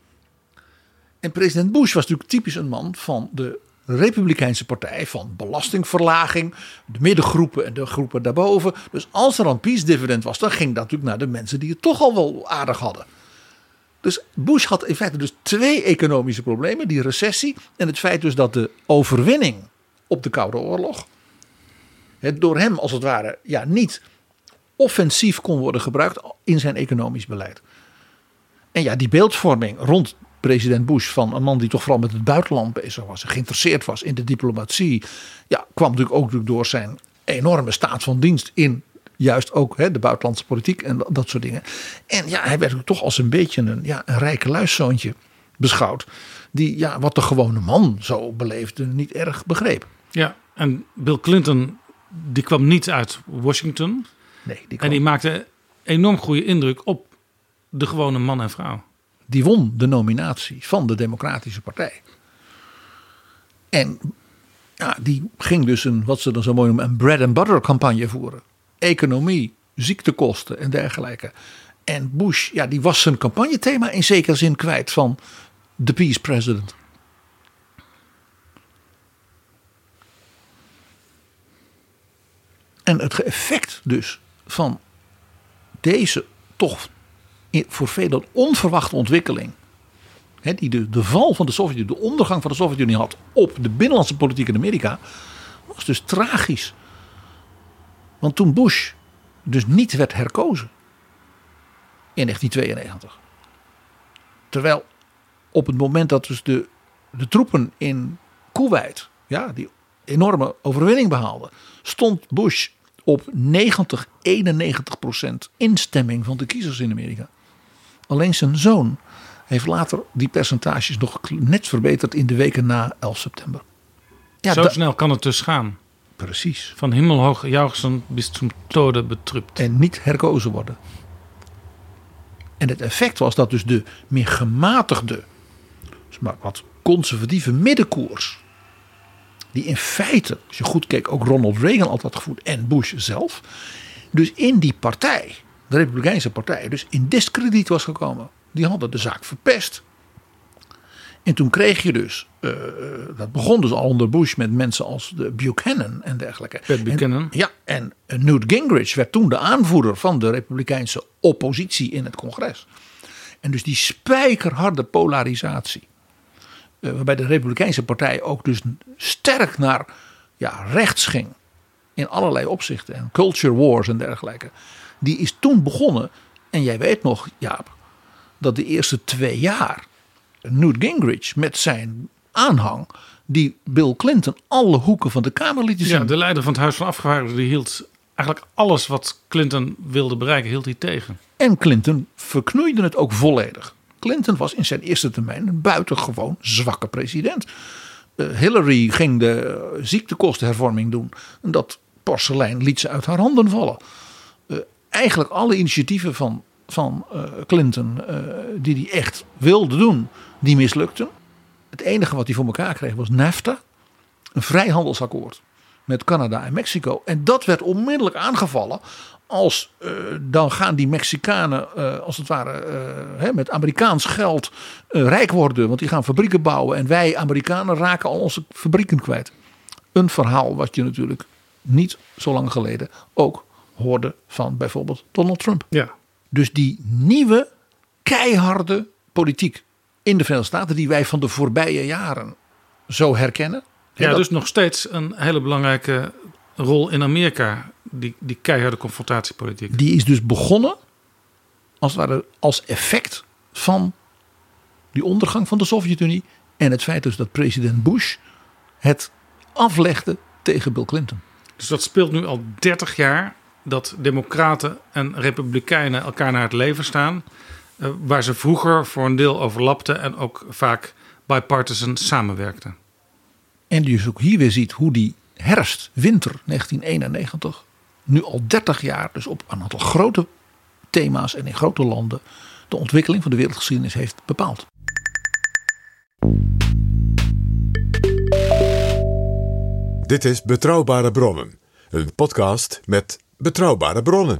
En president Bush was natuurlijk typisch een man van de Republikeinse partij. Van belastingverlaging, de middengroepen en de groepen daarboven. Dus als er een peace dividend was, dan ging dat natuurlijk naar de mensen die het toch al wel aardig hadden. Dus Bush had in feite dus twee economische problemen. Die recessie en het feit dus dat de overwinning op de Koude Oorlog, het door hem als het ware ja, niet offensief kon worden gebruikt in zijn economisch beleid. En ja, die beeldvorming rond president Bush van een man die toch vooral met het buitenland bezig was en geïnteresseerd was in de diplomatie, ja, kwam natuurlijk ook door zijn enorme staat van dienst in juist ook hè, de buitenlandse politiek en dat soort dingen. En ja, hij werd toch als een beetje een, ja, een rijke luiszoontje beschouwd. Die ja, wat de gewone man zo beleefde niet erg begreep. Ja, en Bill Clinton die kwam niet uit Washington. Nee, die kwam. En die maakte enorm goede indruk op de gewone man en vrouw. Die won de nominatie van de Democratische Partij. En ja, die ging dus een, wat ze dan zo mooi noemen, een bread and butter campagne voeren. Economie, ziektekosten en dergelijke. En Bush, ja, die was zijn campagnethema in zekere zin kwijt van de peace president. En het effect dus van deze toch voor velen onverwachte ontwikkeling, hè, die de, de val van de Sovjet-Unie, de ondergang van de Sovjet-Unie had op de binnenlandse politiek in Amerika, was dus tragisch. Want toen Bush dus niet werd herkozen in negentien tweeënnegentig. Terwijl op het moment dat dus de, de troepen in Kuwait ja, die enorme overwinning behaalden, stond Bush op negentig, eenennegentig procent instemming van de kiezers in Amerika. Alleen zijn zoon heeft later die percentages nog net verbeterd in de weken na elf september. Ja, Zo da- snel kan het dus gaan. Precies. Van himmelhoog jauchzen bis zum Tode betrupt. En niet herkozen worden. En het effect was dat dus de meer gematigde, maar wat conservatieve middenkoers, die in feite, als je goed keek, ook Ronald Reagan altijd had gevoerd en Bush zelf, dus in die partij, de Republikeinse partij, dus in diskrediet was gekomen. Die hadden de zaak verpest. En toen kreeg je dus, uh, dat begon dus al onder Bush met mensen als de Buchanan en dergelijke. Pat Buchanan. En, ja, en Newt Gingrich werd toen de aanvoerder van de republikeinse oppositie in het congres. En dus die spijkerharde polarisatie, uh, waarbij de Republikeinse partij ook dus sterk naar ja, rechts ging in allerlei opzichten en culture wars en dergelijke. Die is toen begonnen. En jij weet nog, Jaap, dat de eerste twee jaar Newt Gingrich met zijn aanhang die Bill Clinton alle hoeken van de Kamer liet zien. Ja, de leider van het Huis van Afgevaardigden die hield eigenlijk alles wat Clinton wilde bereiken, hield hij tegen. En Clinton verknoeide het ook volledig. Clinton was in zijn eerste termijn een buitengewoon zwakke president. Uh, Hillary ging de uh, ziektekostenhervorming doen. En dat porselein liet ze uit haar handen vallen. Uh, eigenlijk alle initiatieven van, van uh, Clinton uh, die hij echt wilde doen, die mislukten. Het enige wat hij voor elkaar kreeg was NAFTA. Een vrijhandelsakkoord met Canada en Mexico. En dat werd onmiddellijk aangevallen als uh, dan gaan die Mexicanen uh, als het ware uh, hè, met Amerikaans geld uh, rijk worden. Want die gaan fabrieken bouwen en wij Amerikanen raken al onze fabrieken kwijt. Een verhaal wat je natuurlijk niet zo lang geleden ook hoorde van bijvoorbeeld Donald Trump. Ja. Dus die nieuwe keiharde politiek in de Verenigde Staten die wij van de voorbije jaren zo herkennen. Ja, dat, dus nog steeds een hele belangrijke rol in Amerika, die, die keiharde confrontatiepolitiek. Die is dus begonnen als, het ware, als effect van die ondergang van de Sovjet-Unie en het feit dus dat president Bush het aflegde tegen Bill Clinton. Dus dat speelt nu al dertig jaar dat democraten en republikeinen elkaar naar het leven staan. Uh, waar ze vroeger voor een deel overlapten en ook vaak bipartisan samenwerkten. En die dus ook hier weer ziet hoe die herfst, winter negentien eenennegentig, nu al dertig jaar dus op een aantal grote thema's en in grote landen de ontwikkeling van de wereldgeschiedenis heeft bepaald. Dit is Betrouwbare Bronnen, een podcast met betrouwbare bronnen.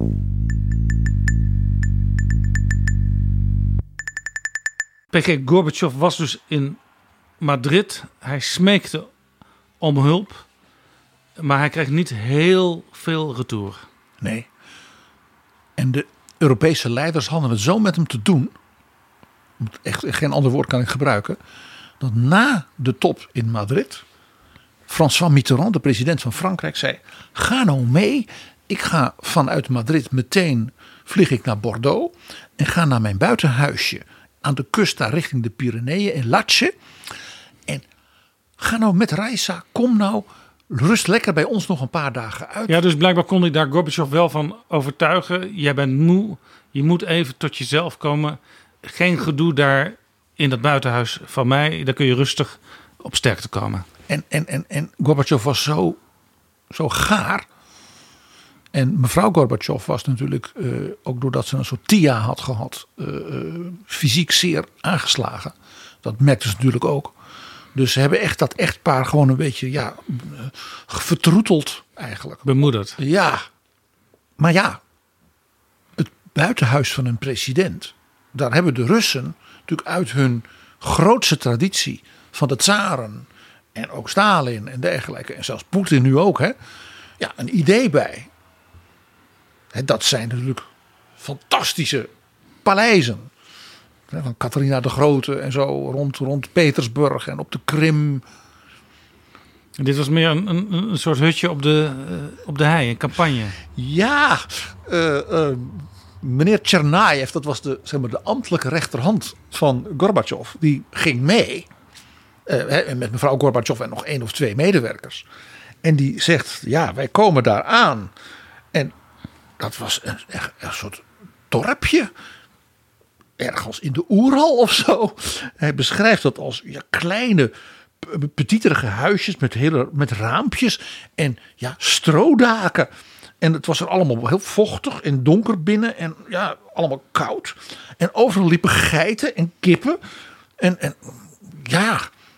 P G Gorbachev was dus in Madrid. Hij smeekte om hulp, maar hij kreeg niet heel veel retour. Nee. En de Europese leiders hadden het zo met hem te doen, echt geen ander woord kan ik gebruiken, dat na de top in Madrid François Mitterrand, de president van Frankrijk, zei: ga nou mee. Ik ga vanuit Madrid meteen vlieg ik naar Bordeaux en ga naar mijn buitenhuisje aan de kust daar richting de Pyreneeën in Latje. En ga nou met Raisa, kom nou, rust lekker bij ons nog een paar dagen uit. Ja, dus blijkbaar kon ik daar Gorbachev wel van overtuigen. Jij bent moe, je moet even tot jezelf komen. Geen gedoe daar in dat buitenhuis van mij. Daar kun je rustig op sterkte komen. En, en, en, en Gorbachev was zo, zo gaar. En mevrouw Gorbachev was natuurlijk, uh, ook doordat ze een soort T I A had gehad, uh, uh, fysiek zeer aangeslagen. Dat merkte ze natuurlijk ook. Dus ze hebben echt dat echtpaar gewoon een beetje ja, uh, vertroeteld eigenlijk. Bemoederd. Ja, maar ja, het buitenhuis van een president, daar hebben de Russen natuurlijk uit hun grootste traditie van de tsaren en ook Stalin en dergelijke, en zelfs Poetin nu ook, hè, ja, een idee bij. He, dat zijn natuurlijk fantastische paleizen. Van Catharina de Grote en zo rond, rond Petersburg en op de Krim. En dit was meer een, een, een soort hutje op de, uh, op de hei, een campagne. Ja, uh, uh, meneer Tschernaev, dat was de, zeg maar, de ambtelijke rechterhand van Gorbachev. Die ging mee uh, met mevrouw Gorbachev en nog één of twee medewerkers. En die zegt, ja, wij komen daar aan. En dat was een, een, een soort dorpje. Ergens in de Oeral of zo. Hij beschrijft dat als ja, kleine, petiterige huisjes met, hele, met raampjes en ja, strodaken. En het was er allemaal heel vochtig en donker binnen en ja, allemaal koud. En overal liepen geiten en kippen. En, en ja,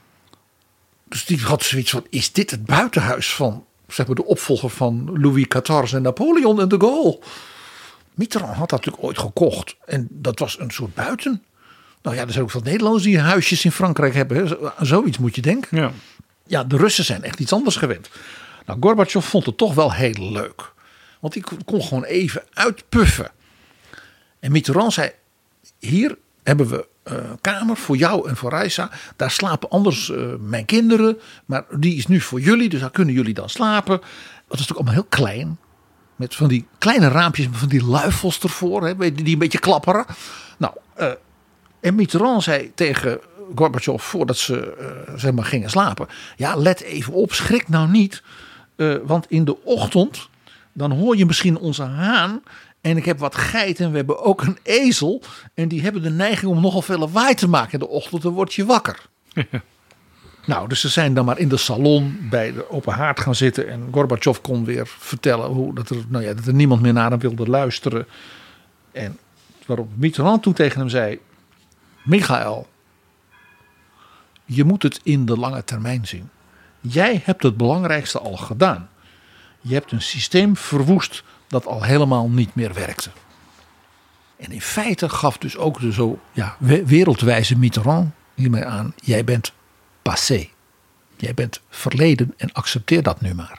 dus die had zoiets van, is dit het buitenhuis van, zeg maar, de opvolger van Louis veertien en Napoleon en de Gaulle? Mitterrand had dat natuurlijk ooit gekocht. En dat was een soort buiten. Nou ja, er zijn ook veel Nederlanders die huisjes in Frankrijk hebben. Hè. Zoiets moet je denken. Ja. Ja, de Russen zijn echt iets anders gewend. Nou, Gorbachev vond het toch wel heel leuk. Want die kon gewoon even uitpuffen. En Mitterrand zei, hier hebben we een uh, kamer voor jou en voor Raisa. Daar slapen anders uh, mijn kinderen. Maar die is nu voor jullie, dus daar kunnen jullie dan slapen. Dat is natuurlijk allemaal heel klein. Met van die kleine raampjes, met van die luifels ervoor. Hè, die een beetje klapperen. Nou, uh, en Mitterrand zei tegen Gorbachev voordat ze uh, zeg maar gingen slapen. Ja, let even op, schrik nou niet. Uh, want in de ochtend, dan hoor je misschien onze haan. En ik heb wat geiten en we hebben ook een ezel. En die hebben de neiging om nogal veel lawaai te maken in de ochtend. Dan word je wakker. Nou, dus ze zijn dan maar in de salon bij de open haard gaan zitten. En Gorbachev kon weer vertellen hoe, dat, er, nou ja, dat er niemand meer naar hem wilde luisteren. En waarop Mitterrand toen tegen hem zei. Michael, je moet het in de lange termijn zien. Jij hebt het belangrijkste al gedaan. Je hebt een systeem verwoest dat al helemaal niet meer werkte. En in feite gaf dus ook de zo ja, wereldwijze Mitterrand hiermee aan. Jij bent passé. Jij bent verleden en accepteer dat nu maar.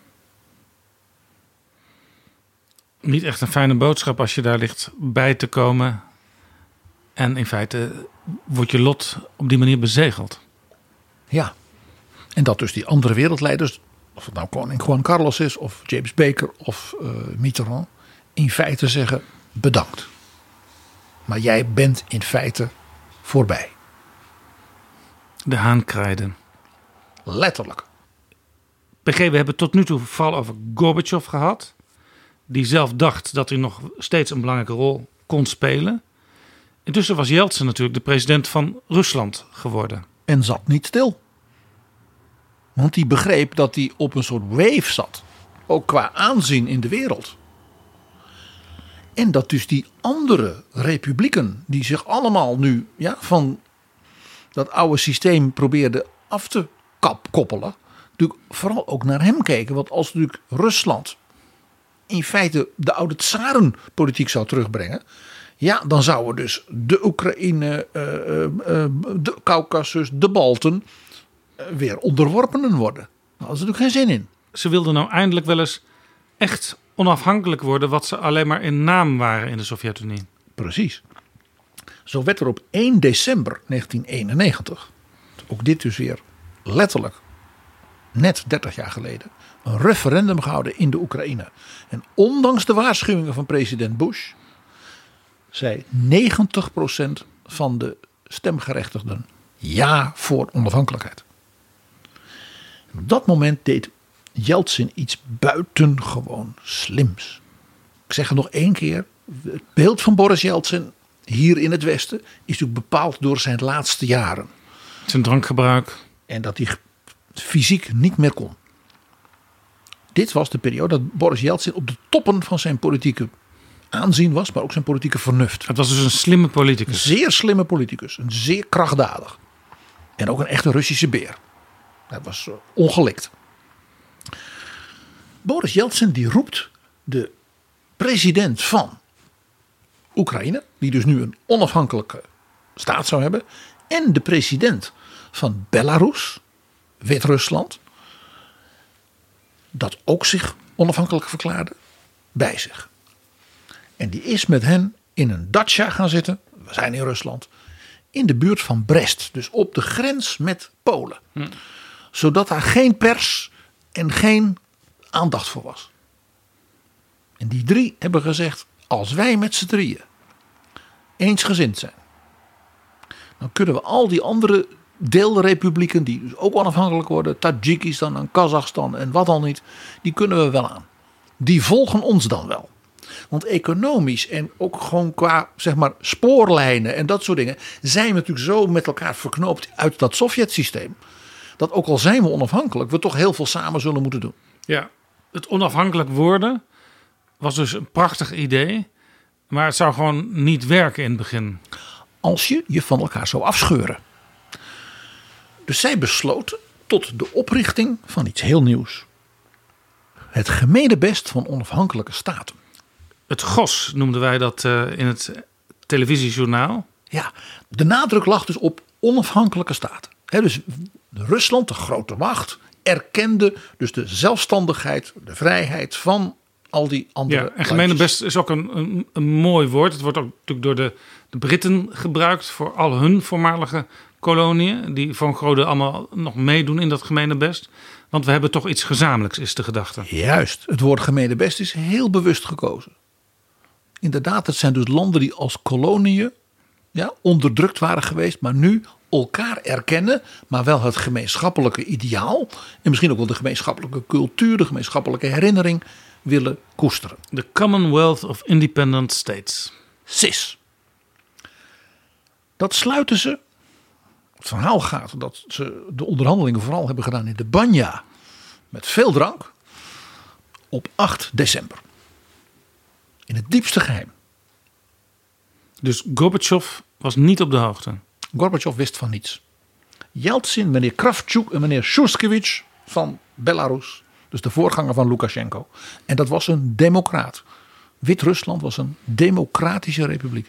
Niet echt een fijne boodschap als je daar ligt bij te komen. En in feite wordt je lot op die manier bezegeld. Ja. En dat dus die andere wereldleiders, of het nou koning Juan Carlos is, of James Baker, of uh, Mitterrand, in feite zeggen bedankt. Maar jij bent in feite voorbij. De haan kraaide. Letterlijk. P G, we hebben tot nu toe vooral over Gorbachev gehad. Die zelf dacht dat hij nog steeds een belangrijke rol kon spelen. Intussen was Jeltsin natuurlijk de president van Rusland geworden. En zat niet stil. Want die begreep dat hij op een soort wave zat. Ook qua aanzien in de wereld. En dat dus die andere republieken, die zich allemaal nu ja, van dat oude systeem probeerden af te kap, koppelen. Natuurlijk vooral ook naar hem keken. Want als natuurlijk Rusland in feite de oude tsarenpolitiek zou terugbrengen. Ja, dan zouden dus de Oekraïne, uh, uh, de Caucasus, de Balten uh, weer onderworpenen worden. Daar hadden ze natuurlijk geen zin in. Ze wilden nou eindelijk wel eens echt onafhankelijk worden, wat ze alleen maar in naam waren in de Sovjet-Unie. Precies. Zo werd er op één december negentien eenennegentig, ook dit dus weer letterlijk net dertig jaar geleden, een referendum gehouden in de Oekraïne. En ondanks de waarschuwingen van president Bush zei negentig procent van de stemgerechtigden ja voor onafhankelijkheid. En op dat moment deed Jeltsin iets buitengewoon slims. Ik zeg het nog één keer. Het beeld van Boris Jeltsin hier in het Westen is natuurlijk bepaald door zijn laatste jaren. Zijn drankgebruik. En dat hij fysiek niet meer kon. Dit was de periode dat Boris Jeltsin op de toppen van zijn politieke aanzien was, maar ook zijn politieke vernuft. Het was dus een slimme politicus. Een zeer slimme politicus. Een zeer krachtdadig. En ook een echte Russische beer. Dat was ongelikt. Boris Jeltsin die roept de president van Oekraïne, die dus nu een onafhankelijke staat zou hebben, en de president van Belarus, Wit-Rusland, dat ook zich onafhankelijk verklaarde, bij zich. En die is met hen in een dacha gaan zitten, we zijn in Rusland, in de buurt van Brest, dus op de grens met Polen. Hm. Zodat daar geen pers en geen aandacht voor was. En die drie hebben gezegd, als wij met z'n drieën eensgezind zijn, dan kunnen we al die andere deelrepublieken, die dus ook onafhankelijk worden, Tajikistan en Kazachstan en wat al niet, die kunnen we wel aan. Die volgen ons dan wel. Want economisch en ook gewoon qua zeg maar spoorlijnen en dat soort dingen zijn we natuurlijk zo met elkaar verknoopt uit dat Sovjet-systeem, dat ook al zijn we onafhankelijk, we toch heel veel samen zullen moeten doen. Ja, het onafhankelijk worden was dus een prachtig idee, maar het zou gewoon niet werken in het begin. Als je je van elkaar zou afscheuren. Dus zij besloten tot de oprichting van iets heel nieuws. Het gemeenebest van onafhankelijke staten. Het G O S noemden wij dat uh, in het televisiejournaal. Ja, de nadruk lag dus op onafhankelijke staten. He, dus Rusland, de grote macht, erkende dus de zelfstandigheid, de vrijheid van al die andere Ja, en gemeenebest is ook een, een, een mooi woord. Het wordt ook natuurlijk door de, de Britten gebruikt voor al hun voormalige koloniën, die voor een groot deel allemaal nog meedoen in dat gemeenebest. Want we hebben toch iets gezamenlijks, is de gedachte. Juist, het woord gemeenebest is heel bewust gekozen. Inderdaad, het zijn dus landen die als koloniën ja, onderdrukt waren geweest, maar nu elkaar erkennen, maar wel het gemeenschappelijke ideaal en misschien ook wel de gemeenschappelijke cultuur, de gemeenschappelijke herinnering willen koesteren. The Commonwealth of Independent States. C I S. Dat sluiten ze. Het verhaal gaat dat ze de onderhandelingen vooral hebben gedaan in de Banja met veel drank op acht december. In het diepste geheim. Dus Gorbachev was niet op de hoogte. Gorbachev wist van niets. Yeltsin, meneer Kravchuk en meneer Shushkevich van Belarus. Dus de voorganger van Lukashenko. En dat was een democraat. Wit-Rusland was een democratische republiek.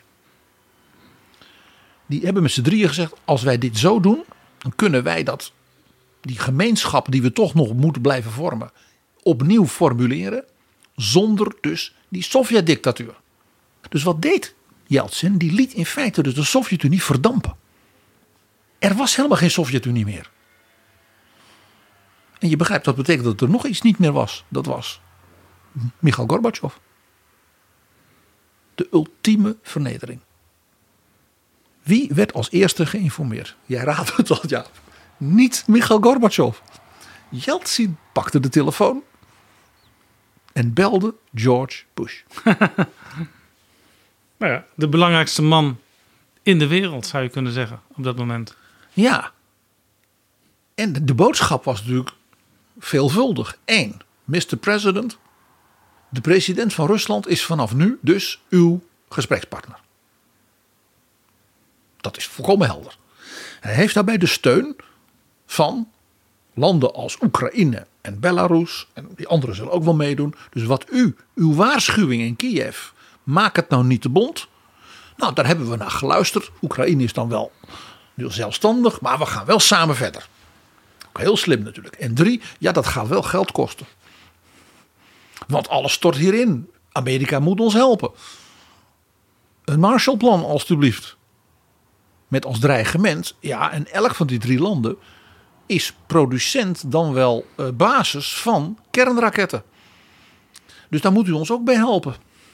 Die hebben met z'n drieën gezegd, als wij dit zo doen, dan kunnen wij dat, die gemeenschap die we toch nog moeten blijven vormen, opnieuw formuleren. Zonder dus die Sovjet-dictatuur. Dus wat deed Yeltsin? Die liet in feite dus de Sovjet-Unie verdampen. Er was helemaal geen Sovjet-Unie meer. En je begrijpt, dat betekent dat er nog iets niet meer was. Dat was Michail Gorbachev. De ultieme vernedering. Wie werd als eerste geïnformeerd? Jij raadt het al, ja. Niet Michail Gorbachev. Yeltsin pakte de telefoon en belde George Bush. Nou ja, de belangrijkste man in de wereld, zou je kunnen zeggen, op dat moment. Ja. En de boodschap was natuurlijk veelvuldig. Eén, mister President, de president van Rusland is vanaf nu dus uw gesprekspartner. Dat is volkomen helder. Hij heeft daarbij de steun van landen als Oekraïne en Belarus. En die anderen zullen ook wel meedoen. Dus wat u, uw waarschuwing in Kiev, maak het nou niet te bond. Nou, daar hebben we naar geluisterd. Oekraïne is dan wel nu zelfstandig, maar we gaan wel samen verder. Ook heel slim natuurlijk. En drie, ja, dat gaat wel geld kosten. Want alles stort hierin. Amerika moet ons helpen. Een Marshallplan alstublieft. Met als dreigement, ja, en elk van die drie landen is producent dan wel uh, basis van kernraketten. Dus daar moet u ons ook bij helpen.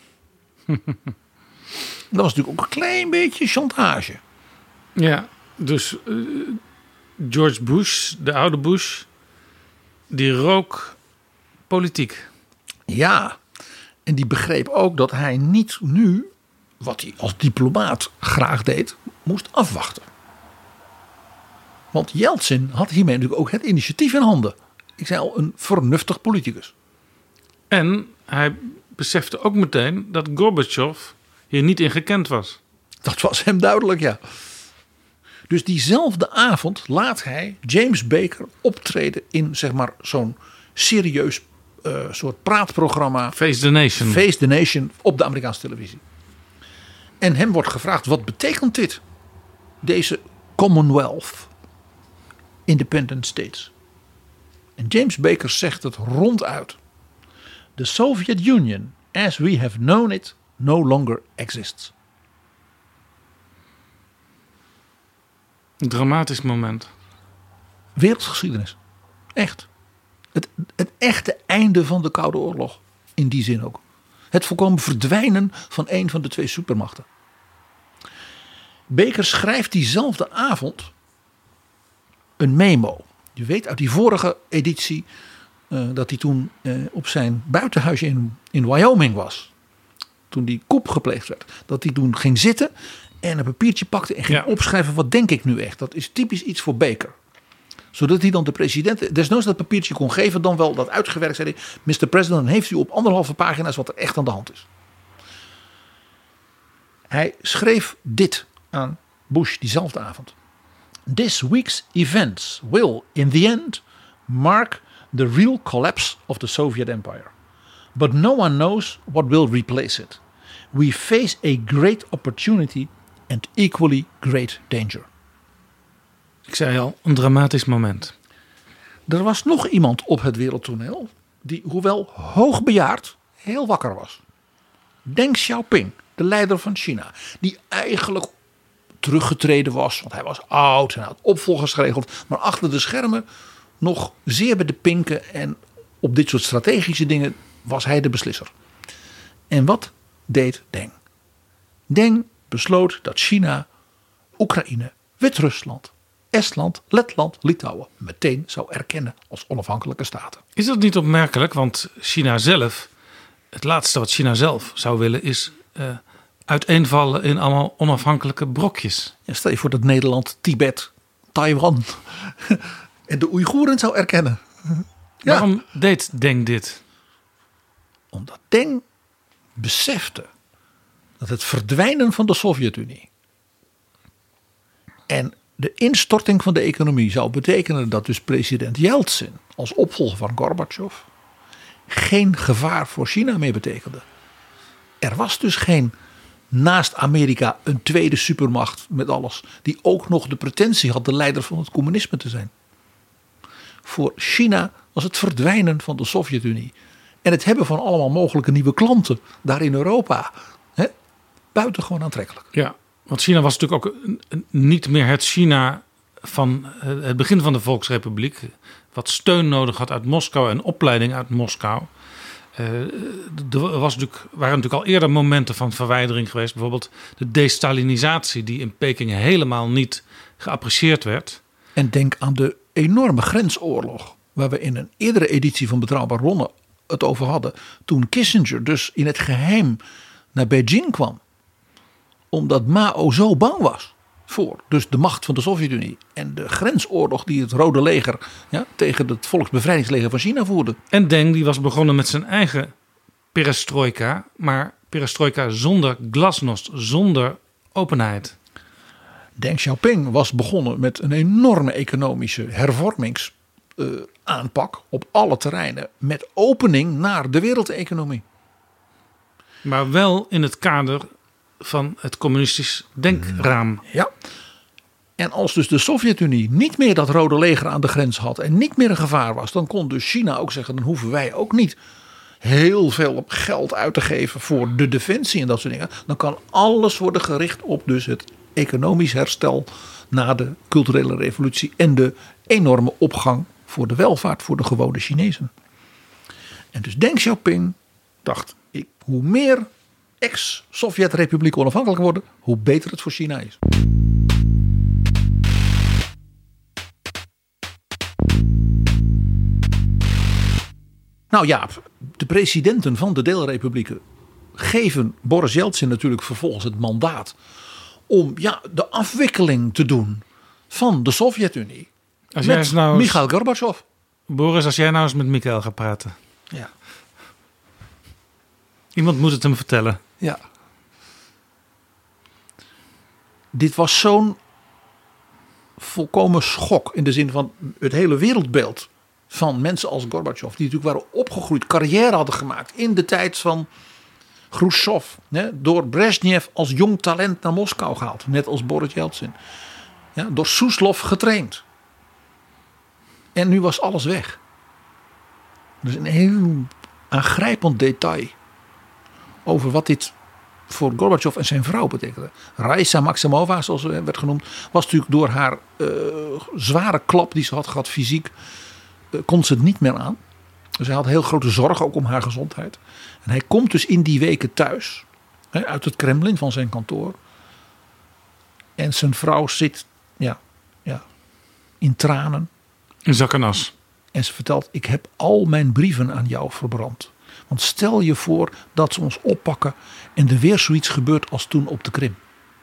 Dat was natuurlijk ook een klein beetje chantage. Ja, dus uh, George Bush, de oude Bush, die rook politiek. Ja, en die begreep ook dat hij niet nu, wat hij als diplomaat graag deed, moest afwachten. Want Yeltsin had hiermee natuurlijk ook het initiatief in handen. Ik zei al, een vernuftig politicus. En hij besefte ook meteen dat Gorbachev hier niet in gekend was. Dat was hem duidelijk, ja. Dus diezelfde avond laat hij James Baker optreden in zeg maar zo'n serieus uh, soort praatprogramma. Face the Nation. Face the Nation op de Amerikaanse televisie. En hem wordt gevraagd, wat betekent dit? Deze Commonwealth. Independent States. En James Baker zegt het ronduit. The Soviet Union, as we have known it, no longer exists. Een dramatisch moment. Wereldgeschiedenis. Echt. Het, het echte einde van de Koude Oorlog. In die zin ook. Het volkomen verdwijnen van een van de twee supermachten. Baker schrijft diezelfde avond een memo. Je weet uit die vorige editie uh, dat hij toen uh, op zijn buitenhuisje in, in Wyoming was. Toen die coup gepleegd werd. Dat hij toen ging zitten en een papiertje pakte en ging ja. opschrijven, wat denk ik nu echt. Dat is typisch iets voor Baker. Zodat hij dan de president desnoods dat papiertje kon geven, dan wel dat uitgewerkt. Zei hij, mister President, dan heeft u op anderhalve pagina's wat er echt aan de hand is. Hij schreef dit aan Bush diezelfde avond. This week's events will in the end mark the real collapse of the Soviet Empire. But no one knows what will replace it. We face a great opportunity and equally great danger. Ik zei al, een dramatisch moment. Er was nog iemand op het wereldtoneel die, hoewel hoogbejaard, heel wakker was. Deng Xiaoping, de leider van China, die eigenlijk teruggetreden was, want hij was oud en had opvolgers geregeld, maar achter de schermen nog zeer bij de pinken en op dit soort strategische dingen was hij de beslisser. En wat deed Deng? Deng besloot dat China, Oekraïne, Wit-Rusland, Estland, Letland, Litouwen meteen zou erkennen als onafhankelijke staten. Is dat niet opmerkelijk? Want China zelf, het laatste wat China zelf zou willen is uh, uiteenvallen in allemaal onafhankelijke brokjes. Ja, stel je voor dat Nederland, Tibet, Taiwan en de Oeigoeren zou erkennen. Ja. Waarom deed Deng dit? Omdat Deng besefte dat het verdwijnen van de Sovjet-Unie en de instorting van de economie zou betekenen dat dus president Yeltsin als opvolger van Gorbachev geen gevaar voor China meer betekende. Er was dus geen naast Amerika een tweede supermacht met alles die ook nog de pretentie had de leider van het communisme te zijn. Voor China was het verdwijnen van de Sovjet-Unie en het hebben van allemaal mogelijke nieuwe klanten daar in Europa hè, buitengewoon aantrekkelijk. Ja, want China was natuurlijk ook niet meer het China van het begin van de Volksrepubliek, wat steun nodig had uit Moskou en opleiding uit Moskou. Uh, er was natuurlijk, waren natuurlijk al eerder momenten van verwijdering geweest. Bijvoorbeeld de destalinisatie die in Peking helemaal niet geapprecieerd werd. En denk aan de enorme grensoorlog waar we in een eerdere editie van Betrouwbare Bronnen het over hadden. Toen Kissinger dus in het geheim naar Beijing kwam. Omdat Mao zo bang was voor dus de macht van de Sovjet-Unie. En de grensoorlog die het Rode Leger ja, tegen het Volksbevrijdingsleger van China voerde. En Deng die was begonnen met zijn eigen perestrojka. Maar perestrojka zonder glasnost, zonder openheid. Deng Xiaoping was begonnen met een enorme economische hervormingsaanpak uh, op alle terreinen. Met opening naar de wereldeconomie. Maar wel in het kader van het communistisch denkraam. Ja. En als dus de Sovjet-Unie niet meer dat Rode Leger aan de grens had en niet meer een gevaar was, dan kon dus China ook zeggen, dan hoeven wij ook niet heel veel geld uit te geven voor de defensie en dat soort dingen. Dan kan alles worden gericht op dus het economisch herstel na de culturele revolutie en de enorme opgang voor de welvaart voor de gewone Chinezen. En dus Deng Xiaoping dacht, ik, hoe meer ex-Sovjet-republieken onafhankelijk worden, hoe beter het voor China is. Nou ja, de presidenten van de deelrepublieken geven Boris Yeltsin natuurlijk vervolgens het mandaat om ja, de afwikkeling te doen van de Sovjet-Unie. Als met jij eens nou eens, Mikhail Gorbachev. Boris, als jij nou eens met Mikhail gaat praten. Ja. Iemand moet het hem vertellen. Ja. Dit was zo'n volkomen schok in de zin van het hele wereldbeeld van mensen als Gorbachev, die natuurlijk waren opgegroeid, carrière hadden gemaakt in de tijd van Khrushchev, hè, door Brezhnev als jong talent naar Moskou gehaald, net als Boris Yeltsin. Ja, door Soeslof getraind. En nu was alles weg. Dus een heel aangrijpend detail over wat dit voor Gorbachev en zijn vrouw betekende. Raisa Maximova, zoals ze werd genoemd, was natuurlijk door haar uh, zware klap die ze had gehad fysiek, uh, kon ze het niet meer aan. Dus hij had heel grote zorgen ook om haar gezondheid. En hij komt dus in die weken thuis, hè, uit het Kremlin van zijn kantoor. En zijn vrouw zit ja, ja, in tranen. In zak en as. En ze vertelt, ik heb al mijn brieven aan jou verbrand. Want stel je voor dat ze ons oppakken en er weer zoiets gebeurt als toen op de Krim.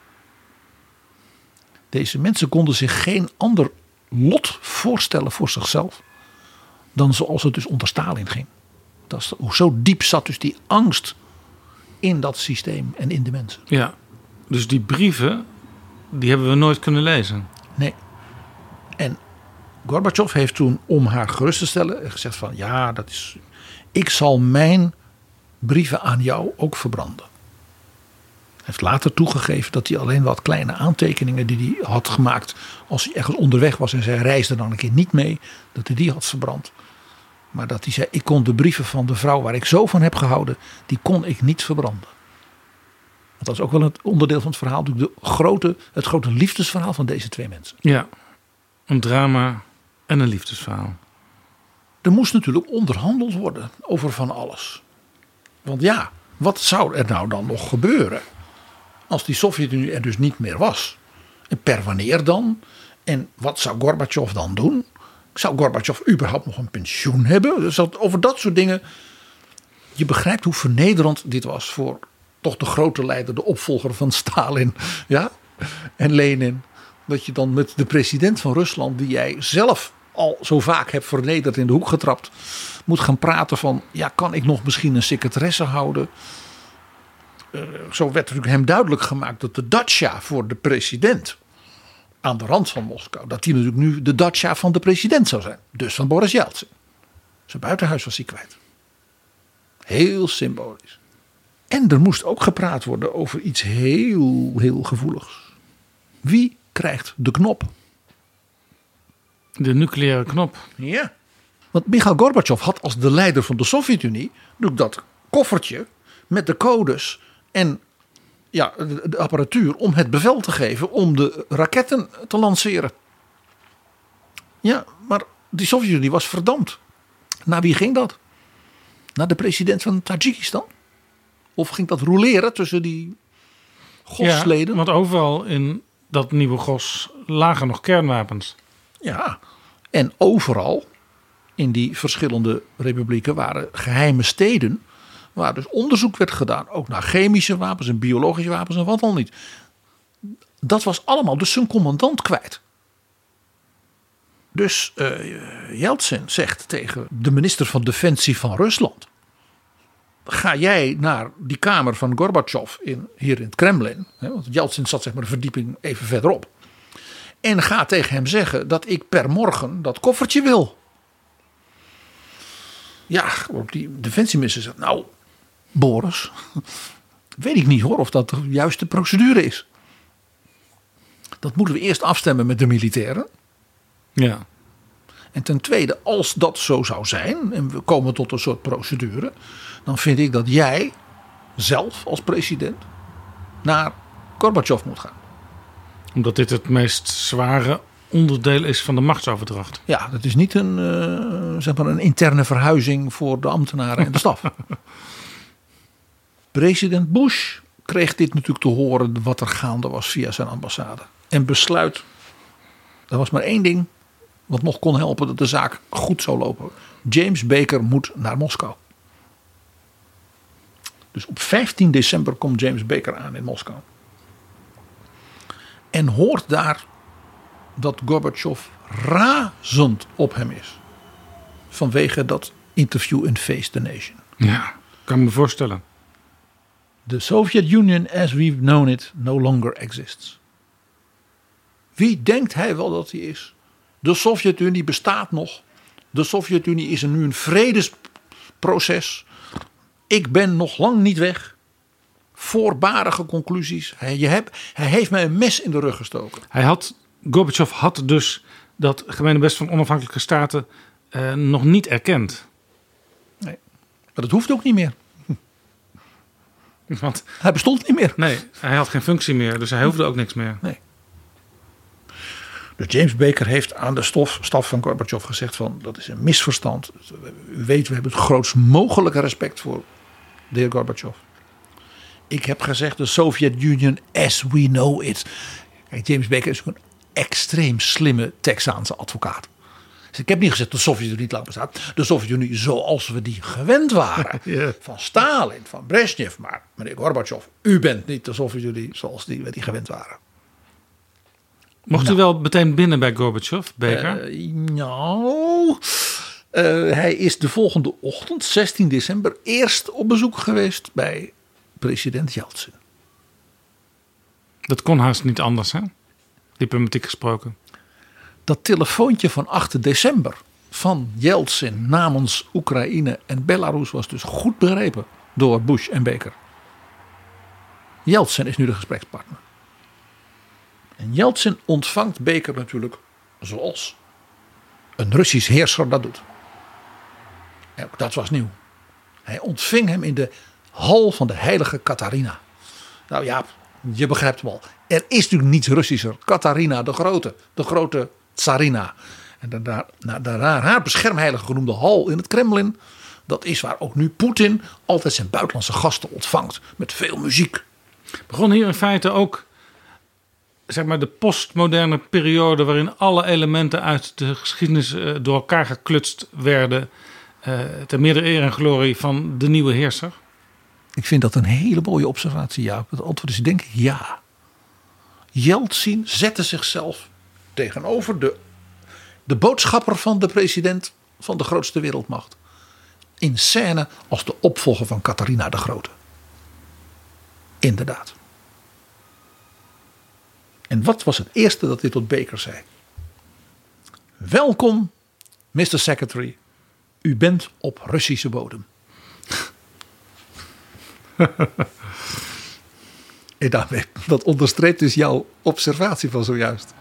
Deze mensen konden zich geen ander lot voorstellen voor zichzelf dan zoals het dus onder Stalin ging. Dat is, zo diep zat dus die angst in dat systeem en in de mensen. Ja, dus die brieven, die hebben we nooit kunnen lezen. Nee. En Gorbachev heeft toen, om haar gerust te stellen, gezegd van ja, dat is, ik zal mijn brieven aan jou ook verbranden. heeft later toegegeven dat hij alleen wat kleine aantekeningen die hij had gemaakt als hij ergens onderweg was en zij reisde dan een keer niet mee, dat hij die had verbrand. Maar dat hij zei, ik kon de brieven van de vrouw waar ik zo van heb gehouden, die kon ik niet verbranden. Want dat is ook wel het onderdeel van het verhaal, de grote, het grote liefdesverhaal van deze twee mensen. Ja, een drama en een liefdesverhaal. Er moest natuurlijk onderhandeld worden over van alles. Want ja, wat zou er nou dan nog gebeuren als die Sovjet-Unie er dus niet meer was? En per wanneer dan? En wat zou Gorbachev dan doen? Zou Gorbachev überhaupt nog een pensioen hebben? Dus dat, over dat soort dingen. Je begrijpt hoe vernederend dit was voor toch de grote leider, de opvolger van Stalin, ja, en Lenin. Dat je dan met de president van Rusland, die jij zelf al zo vaak hebt vernederd, in de hoek getrapt, moet gaan praten van, ja, kan ik nog misschien een secretaresse houden? Uh, zo werd natuurlijk hem duidelijk gemaakt dat de dacha voor de president aan de rand van Moskou, dat die natuurlijk nu de dacha van de president zou zijn. Dus van Boris Yeltsin. Zijn buitenhuis was hij kwijt. Heel symbolisch. En er moest ook gepraat worden over iets heel, heel gevoeligs. Wie krijgt de knop? De nucleaire knop. Ja. Want Michail Gorbachev had als de leider van de Sovjet-Unie dat koffertje met de codes en ja, de, de apparatuur om het bevel te geven om de raketten te lanceren. Ja, maar die Sovjet-Unie was verdampt. Naar wie ging dat? Naar de president van Tajikistan? Of ging dat roleren tussen die gosleden? Ja, want overal in dat nieuwe gos lagen nog kernwapens. Ja, en overal in die verschillende republieken waren geheime steden waar dus onderzoek werd gedaan. Ook naar chemische wapens en biologische wapens en wat al niet. Dat was allemaal dus zijn commandant kwijt. Dus uh, Yeltsin zegt tegen de minister van Defensie van Rusland: ga jij naar die kamer van Gorbachev in, hier in het Kremlin. Hè, want Yeltsin zat zeg maar een verdieping even verderop. En ga tegen hem zeggen dat ik per morgen dat koffertje wil. Ja, die defensieminister zegt, nou Boris, weet ik niet hoor of dat de juiste procedure is. Dat moeten we eerst afstemmen met de militairen. Ja. En ten tweede, als dat zo zou zijn en we komen tot een soort procedure, dan vind ik dat jij zelf als president naar Gorbachev moet gaan. Omdat dit het meest zware onderdeel is van de machtsoverdracht. Ja, dat is niet een, uh, zeg maar een interne verhuizing voor de ambtenaren en de staf. President Bush kreeg dit natuurlijk te horen wat er gaande was via zijn ambassade. En besluit, er was maar één ding wat nog kon helpen dat de zaak goed zou lopen. James Baker moet naar Moskou. Dus op vijftien december komt James Baker aan in Moskou. En hoort daar dat Gorbachev razend op hem is. Vanwege dat interview in Face the Nation. Ja, kan me voorstellen. The Soviet Union as we've known it no longer exists. Wie denkt hij wel dat hij is? De Sovjet-Unie bestaat nog. De Sovjet-Unie is er nu een vredesproces. Ik ben nog lang niet weg. Voorbarige conclusies. Hij, je hebt, hij heeft mij een mes in de rug gestoken. Hij had, Gorbachev had dus dat gemeenebest van onafhankelijke staten uh, nog niet erkend. Nee, maar dat hoeft ook niet meer. Want hij bestond niet meer. Nee, hij had geen functie meer, dus hij hoefde ook niks meer. Nee. Dus James Baker heeft aan de stof, staf van Gorbachev gezegd van dat is een misverstand. U weet, we hebben het grootst mogelijke respect voor de heer Gorbachev. Ik heb gezegd de Soviet Union as we know it. Kijk, James Baker is ook een extreem slimme Texaanse advocaat. Dus ik heb niet gezegd dat de Sovjet-Unie niet lang bestaat. De Sovjet-Unie zoals we die gewend waren. Ja. Van Stalin, van Brezhnev. Maar meneer Gorbachev, u bent niet de Sovjet-Unie zoals die, we die gewend waren. Mocht nou, u wel meteen binnen bij Gorbachev, Baker? Uh, nou, uh, hij is de volgende ochtend, zestien december, eerst op bezoek geweest bij president Yeltsin. Dat kon haast niet anders, hè? Diplomatiek gesproken. Dat telefoontje van acht december van Yeltsin namens Oekraïne en Belarus was dus goed begrepen door Bush en Baker. Yeltsin is nu de gesprekspartner. En Yeltsin ontvangt Baker natuurlijk zoals een Russisch heerser dat doet. En ook dat was nieuw. Hij ontving hem in de hal van de heilige Katharina. Nou ja, je begrijpt hem al. Er is natuurlijk niets Russischer. Katharina de Grote, de grote tsarina. En de, de, de, de, haar beschermheilige genoemde hal in het Kremlin. Dat is waar ook nu Poetin altijd zijn buitenlandse gasten ontvangt. Met veel muziek. Begon hier in feite ook, zeg maar, de postmoderne periode waarin alle elementen uit de geschiedenis uh, door elkaar geklutst werden. Uh, ter meerdere eer en glorie van de nieuwe heerser? Ik vind dat een hele mooie observatie, Jaap. Het antwoord is denk ik ja. Yeltsin zette zichzelf tegenover de, de boodschapper van de president van de grootste wereldmacht. In scène als de opvolger van Katharina de Grote. Inderdaad. En wat was het eerste dat hij tot Baker zei? Welkom, mister Secretary. U bent op Russische bodem. En daarmee, dat onderstreept dus jouw observatie van zojuist.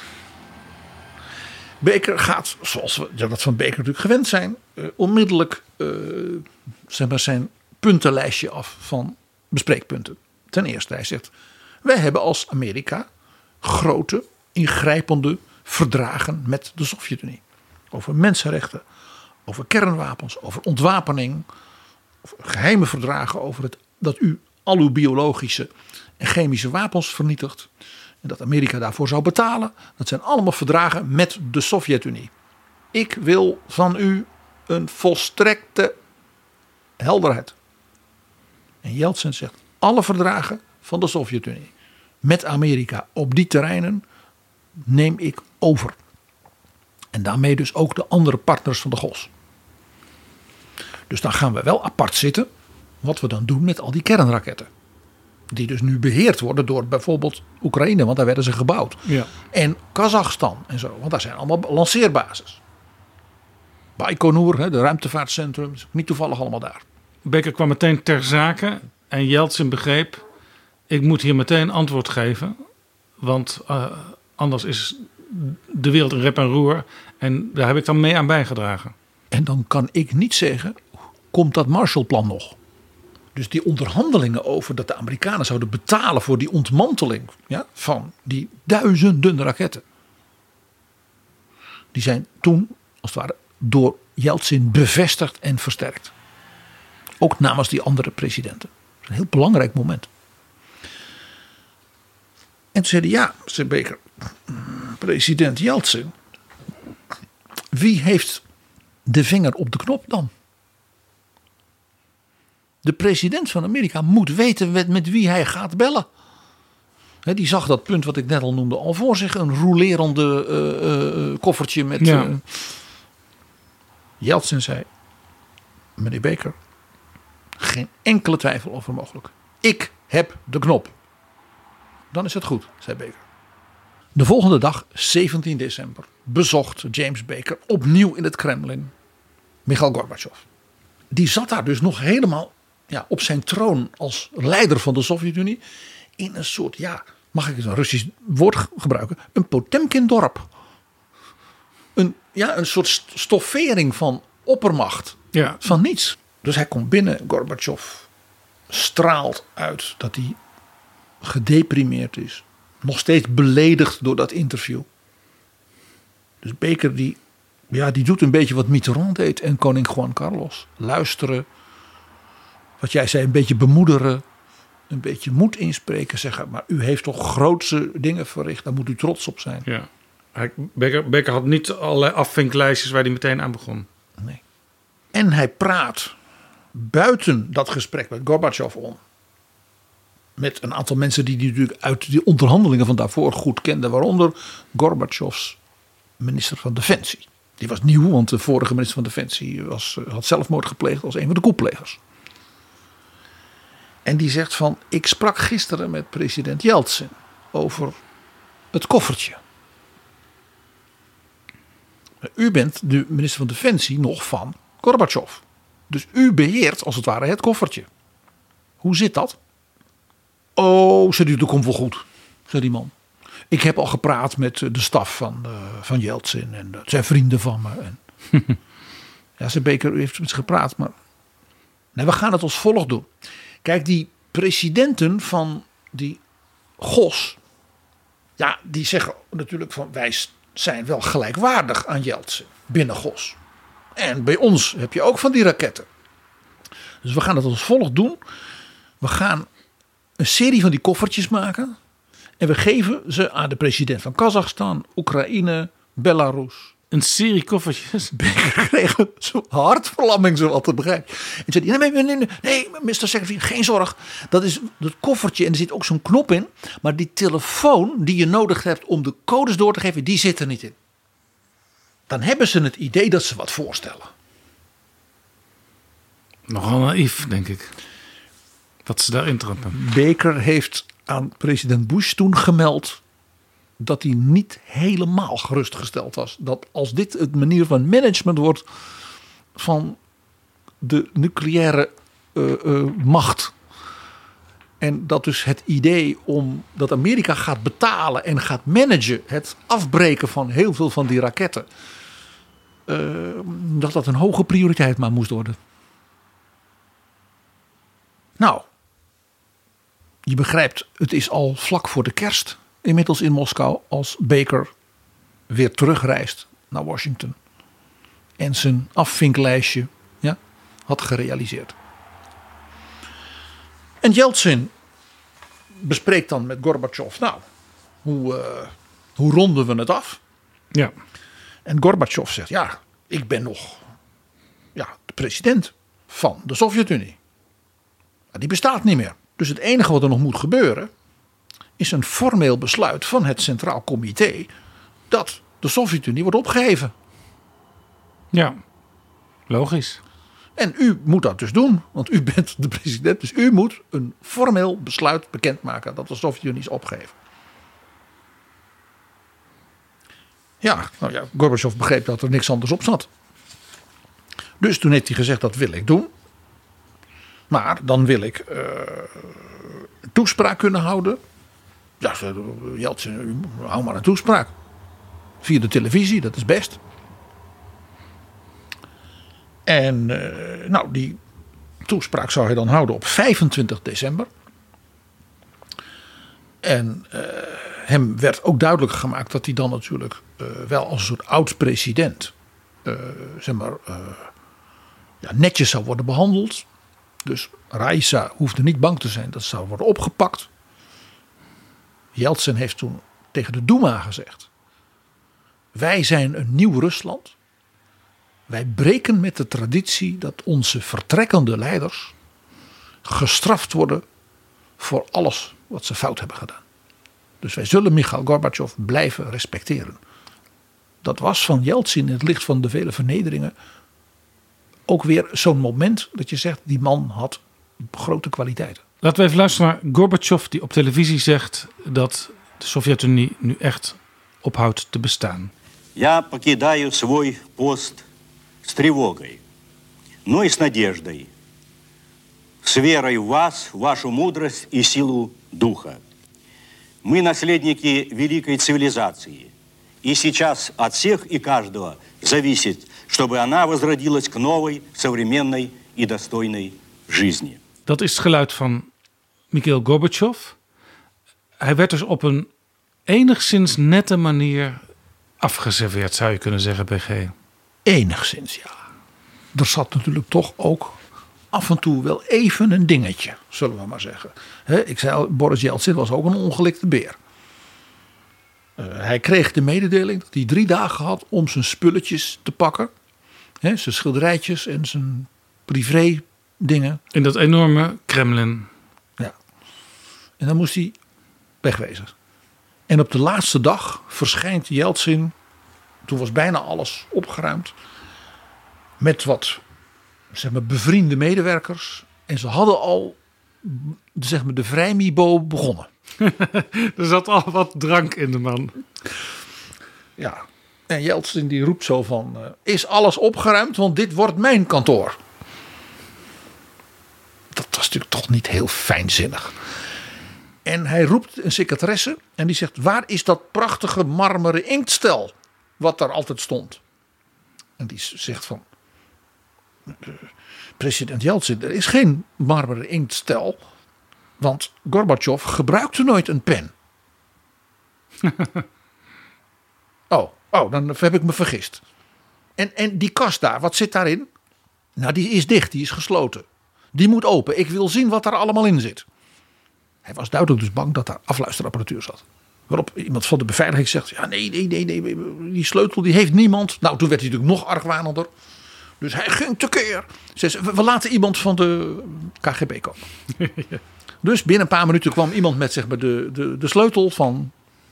Baker gaat, zoals we dat van Baker natuurlijk gewend zijn, uh, onmiddellijk uh, zeg maar zijn puntenlijstje af van bespreekpunten. Ten eerste, hij zegt, wij hebben als Amerika grote, ingrijpende verdragen met de Sovjet-Unie. Over mensenrechten, over kernwapens, over ontwapening, over geheime verdragen over het, dat u al uw biologische en chemische wapens vernietigt. En dat Amerika daarvoor zou betalen. Dat zijn allemaal verdragen met de Sovjet-Unie. Ik wil van u een volstrekte helderheid. En Yeltsin zegt, alle verdragen van de Sovjet-Unie met Amerika op die terreinen neem ik over. En daarmee dus ook de andere partners van de Gos. Dus dan gaan we wel apart zitten wat we dan doen met al die kernraketten. Die dus nu beheerd worden door bijvoorbeeld Oekraïne, want daar werden ze gebouwd. Ja. En Kazachstan en zo, want daar zijn allemaal lanceerbases. Baikonur, de ruimtevaartcentrum, is niet toevallig allemaal daar. Baker kwam meteen ter zake en Yeltsin begreep, ik moet hier meteen antwoord geven. Want uh, anders is de wereld in rep en roer. En daar heb ik dan mee aan bijgedragen. En dan kan ik niet zeggen, komt dat Marshallplan nog? Dus die onderhandelingen over dat de Amerikanen zouden betalen voor die ontmanteling, ja, van die duizenden raketten. Die zijn toen, als het ware, door Yeltsin bevestigd en versterkt. Ook namens die andere presidenten. Dat is een heel belangrijk moment. En toen zeiden, ja, zei Baker, president Yeltsin, wie heeft de vinger op de knop dan? De president van Amerika moet weten met, met wie hij gaat bellen. He, die zag dat punt wat ik net al noemde al voor zich. Een rolerende uh, uh, koffertje met... Ja. Uh, Yeltsin zei, meneer Baker, geen enkele twijfel over mogelijk. Ik heb de knop. Dan is het goed, zei Baker. De volgende dag, zeventien december, bezocht James Baker opnieuw in het Kremlin Michail Gorbachev. Die zat daar dus nog helemaal ja, op zijn troon als leider van de Sovjet-Unie. In een soort, ja, mag ik een Russisch woord gebruiken? Een Potemkin-dorp. Een, ja, een soort stoffering van oppermacht. Ja. Van niets. Dus hij komt binnen. Gorbachev straalt uit dat hij gedeprimeerd is. Nog steeds beledigd door dat interview. Dus Baker die, ja, die doet een beetje wat Mitterrand deed en koning Juan Carlos. Luisteren. Wat jij zei, een beetje bemoederen. Een beetje moed inspreken. Zeggen, maar u heeft toch grootse dingen verricht. Daar moet u trots op zijn. Ja. Hij, Baker, Baker had niet allerlei afvinklijstjes waar hij meteen aan begon. Nee. En hij praat buiten dat gesprek met Gorbachev om. Met een aantal mensen die hij natuurlijk uit die onderhandelingen van daarvoor goed kenden. Waaronder Gorbachevs minister van Defensie. Die was nieuw, want de vorige minister van Defensie was, had zelfmoord gepleegd als een van de koeplegers. En die zegt van, ik sprak gisteren met president Yeltsin over het koffertje. U bent de minister van Defensie nog van Gorbachev. Dus u beheert als het ware het koffertje. Hoe zit dat? Oh, zei die, dat komt wel goed, zei die man. Ik heb al gepraat met de staf van, uh, van Yeltsin en dat zijn vrienden van me. En ja, zei Baker, u heeft met ze gepraat, maar nee, we gaan het als volgt doen. Kijk, die presidenten van die Gos, ja, die zeggen natuurlijk van wij zijn wel gelijkwaardig aan Yeltsin binnen Gos. En bij ons heb je ook van die raketten. Dus we gaan het als volgt doen. We gaan een serie van die koffertjes maken. En we geven ze aan de president van Kazachstan, Oekraïne, Belarus. Een serie koffertjes? Baker kreeg zo'n hartverlamming, zo wat te begrijpen. En zei hij, nee, nee, nee, nee, nee, mister Secretary, geen zorg. Dat is dat koffertje en er zit ook zo'n knop in. Maar die telefoon die je nodig hebt om de codes door te geven, die zit er niet in. Dan hebben ze het idee dat ze wat voorstellen. Nogal naïef, denk ik. Wat ze daarin trappen. Baker heeft aan president Bush toen gemeld dat hij niet helemaal gerustgesteld was. Dat als dit het manier van management wordt van de nucleaire uh, uh, macht. En dat dus het idee om dat Amerika gaat betalen en gaat managen het afbreken van heel veel van die raketten. Uh, dat dat een hoge prioriteit maar moest worden. Nou, je begrijpt, het is al vlak voor de kerst inmiddels in Moskou als Baker weer terugreist naar Washington. En zijn afvinklijstje ja, had gerealiseerd. En Yeltsin bespreekt dan met Gorbachev, nou, hoe, uh, hoe ronden we het af? Ja. En Gorbachev zegt, ja, ik ben nog ja, de president van de Sovjet-Unie. Die bestaat niet meer. Dus het enige wat er nog moet gebeuren is een formeel besluit van het Centraal Comité dat de Sovjet-Unie wordt opgeheven. Ja, logisch. En u moet dat dus doen, want u bent de president. Dus u moet een formeel besluit bekendmaken dat de Sovjet-Unie is opgeheven. Ja, nou ja, Gorbachev begreep dat er niks anders op zat. Dus toen heeft hij gezegd, dat wil ik doen. Maar dan wil ik uh, een toespraak kunnen houden. Ja, Yeltsin, hou maar een toespraak. Via de televisie, dat is best. En uh, nou, die toespraak zou hij dan houden op vijfentwintig december. En uh, hem werd ook duidelijk gemaakt dat hij dan natuurlijk uh, wel als een soort oud-president uh, zeg maar, uh, ja, netjes zou worden behandeld. Dus Raisa hoefde niet bang te zijn dat ze zou worden opgepakt. Yeltsin heeft toen tegen de Duma gezegd: wij zijn een nieuw Rusland. Wij breken met de traditie dat onze vertrekkende leiders gestraft worden voor alles wat ze fout hebben gedaan. Dus wij zullen Michail Gorbachev blijven respecteren. Dat was van Yeltsin in het licht van de vele vernederingen ook weer zo'n moment dat je zegt, die man had grote kwaliteiten. Laten we even luisteren naar Gorbachev die op televisie zegt dat de Sovjet-Unie nu echt ophoudt te bestaan. Я покидаю свой пост с тревогой, но и с надеждой, с верой в вас, вашу мудрость и силу духа. Мы наследники великой цивилизации, и сейчас от всех и каждого зависит, чтобы она возродилась к новой, современной и достойной жизни. Dat is het geluid van Mikhail Gorbachev. Hij werd dus op een enigszins nette manier afgeserveerd, zou je kunnen zeggen, B G. Enigszins, ja. Er zat natuurlijk toch ook af en toe wel even een dingetje, zullen we maar zeggen. He, ik zei al, Boris Yeltsin was ook een ongelikte beer. Uh, hij kreeg de mededeling dat hij drie dagen had om zijn spulletjes te pakken. He, zijn schilderijtjes en zijn privé dingen. In dat enorme Kremlin. Ja. En dan moest hij wegwezen. En op de laatste dag verschijnt Yeltsin. Toen was bijna alles opgeruimd. Met wat zeg maar, bevriende medewerkers. En ze hadden al zeg maar, de vrijmibo begonnen. Er zat al wat drank in de man. Ja. En Yeltsin die roept zo van, uh, is alles opgeruimd, want dit wordt mijn kantoor. Dat was natuurlijk toch niet heel fijnzinnig. En hij roept een secretaresse en die zegt: waar is dat prachtige marmeren inktstel wat daar altijd stond? En die zegt van: president Yeltsin, er is geen marmeren inktstel, want Gorbachev gebruikte nooit een pen. oh, oh, dan heb ik me vergist. En, en die kast daar, wat zit daarin? Nou, die is dicht, die is gesloten. Die moet open. Ik wil zien wat daar allemaal in zit. Hij was duidelijk dus bang dat daar afluisterapparatuur zat. Waarop iemand van de beveiliging zegt: ja, nee, nee, nee, nee, die sleutel die heeft niemand. Nou, toen werd hij natuurlijk nog argwanender. Dus hij ging tekeer. Ze, we laten iemand van de K G B komen. Dus binnen een paar minuten kwam iemand met zeg maar, de, de, de sleutel van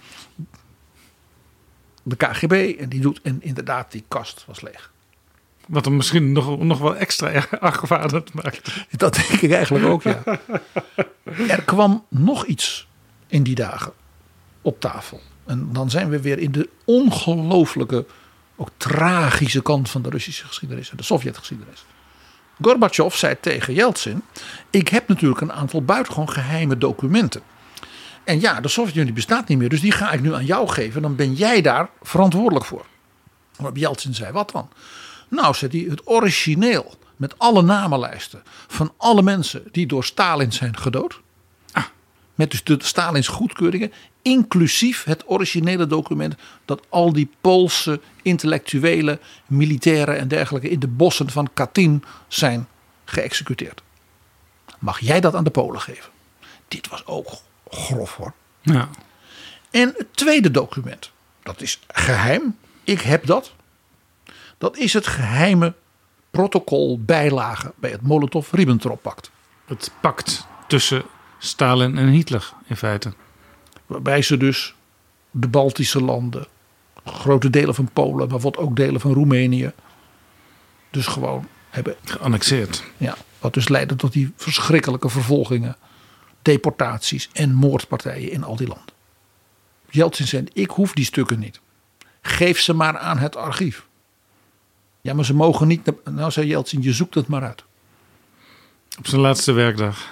de K G B. En die doet, en inderdaad, die kast was leeg. Wat hem misschien nog, nog wel extra argwanend maakt. Dat denk ik eigenlijk ook, ja. Er kwam nog iets in die dagen op tafel. En dan zijn we weer in de ongelooflijke, ook tragische kant van de Russische geschiedenis en de Sovjetgeschiedenis. Gorbachev zei tegen Yeltsin: ik heb natuurlijk een aantal buitengewoon geheime documenten. En ja, de Sovjet-Unie bestaat niet meer, dus die ga ik nu aan jou geven. Dan ben jij daar verantwoordelijk voor. Waarop Yeltsin zei: wat dan? Nou, zei hij, het origineel met alle namenlijsten van alle mensen die door Stalin zijn gedood. Ah. Met dus de Stalins goedkeuringen, inclusief het originele document dat al die Poolse intellectuelen, militairen en dergelijke in de bossen van Katyn zijn geëxecuteerd. Mag jij dat aan de Polen geven? Dit was ook grof, hoor. Ja. En het tweede document, dat is geheim. Ik heb dat. Dat is het geheime protocol bijlage bij het Molotov-Ribbentrop-pact. Het pact tussen Stalin en Hitler in feite. Waarbij ze dus de Baltische landen, grote delen van Polen, maar bijvoorbeeld ook delen van Roemenië, dus gewoon hebben geannexeerd. Ja, wat dus leidde tot die verschrikkelijke vervolgingen, deportaties en moordpartijen in al die landen. Yeltsin zei: ik hoef die stukken niet. Geef ze maar aan het archief. Ja, maar ze mogen niet. Nou, zei Yeltsin, je zoekt het maar uit. Op zijn laatste werkdag.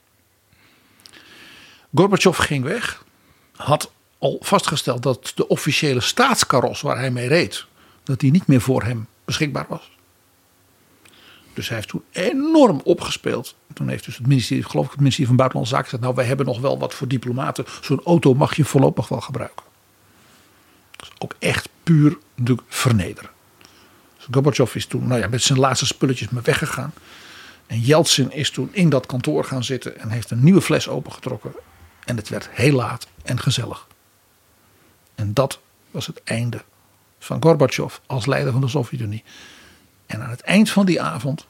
Gorbachev ging weg. Had al vastgesteld dat de officiële staatskaros waar hij mee reed, dat die niet meer voor hem beschikbaar was. Dus hij heeft toen enorm opgespeeld. Toen heeft dus het ministerie, geloof ik, het ministerie van Buitenlandse Zaken gezegd: nou, wij hebben nog wel wat voor diplomaten. Zo'n auto mag je voorlopig wel gebruiken. Dat is ook echt puur natuurlijk vernederen. Dus Gorbachev is toen nou ja, met zijn laatste spulletjes mee weggegaan. En Yeltsin is toen in dat kantoor gaan zitten en heeft een nieuwe fles opengetrokken. En het werd heel laat en gezellig. En dat was het einde van Gorbachev als leider van de Sovjet-Unie. En aan het eind van die avond,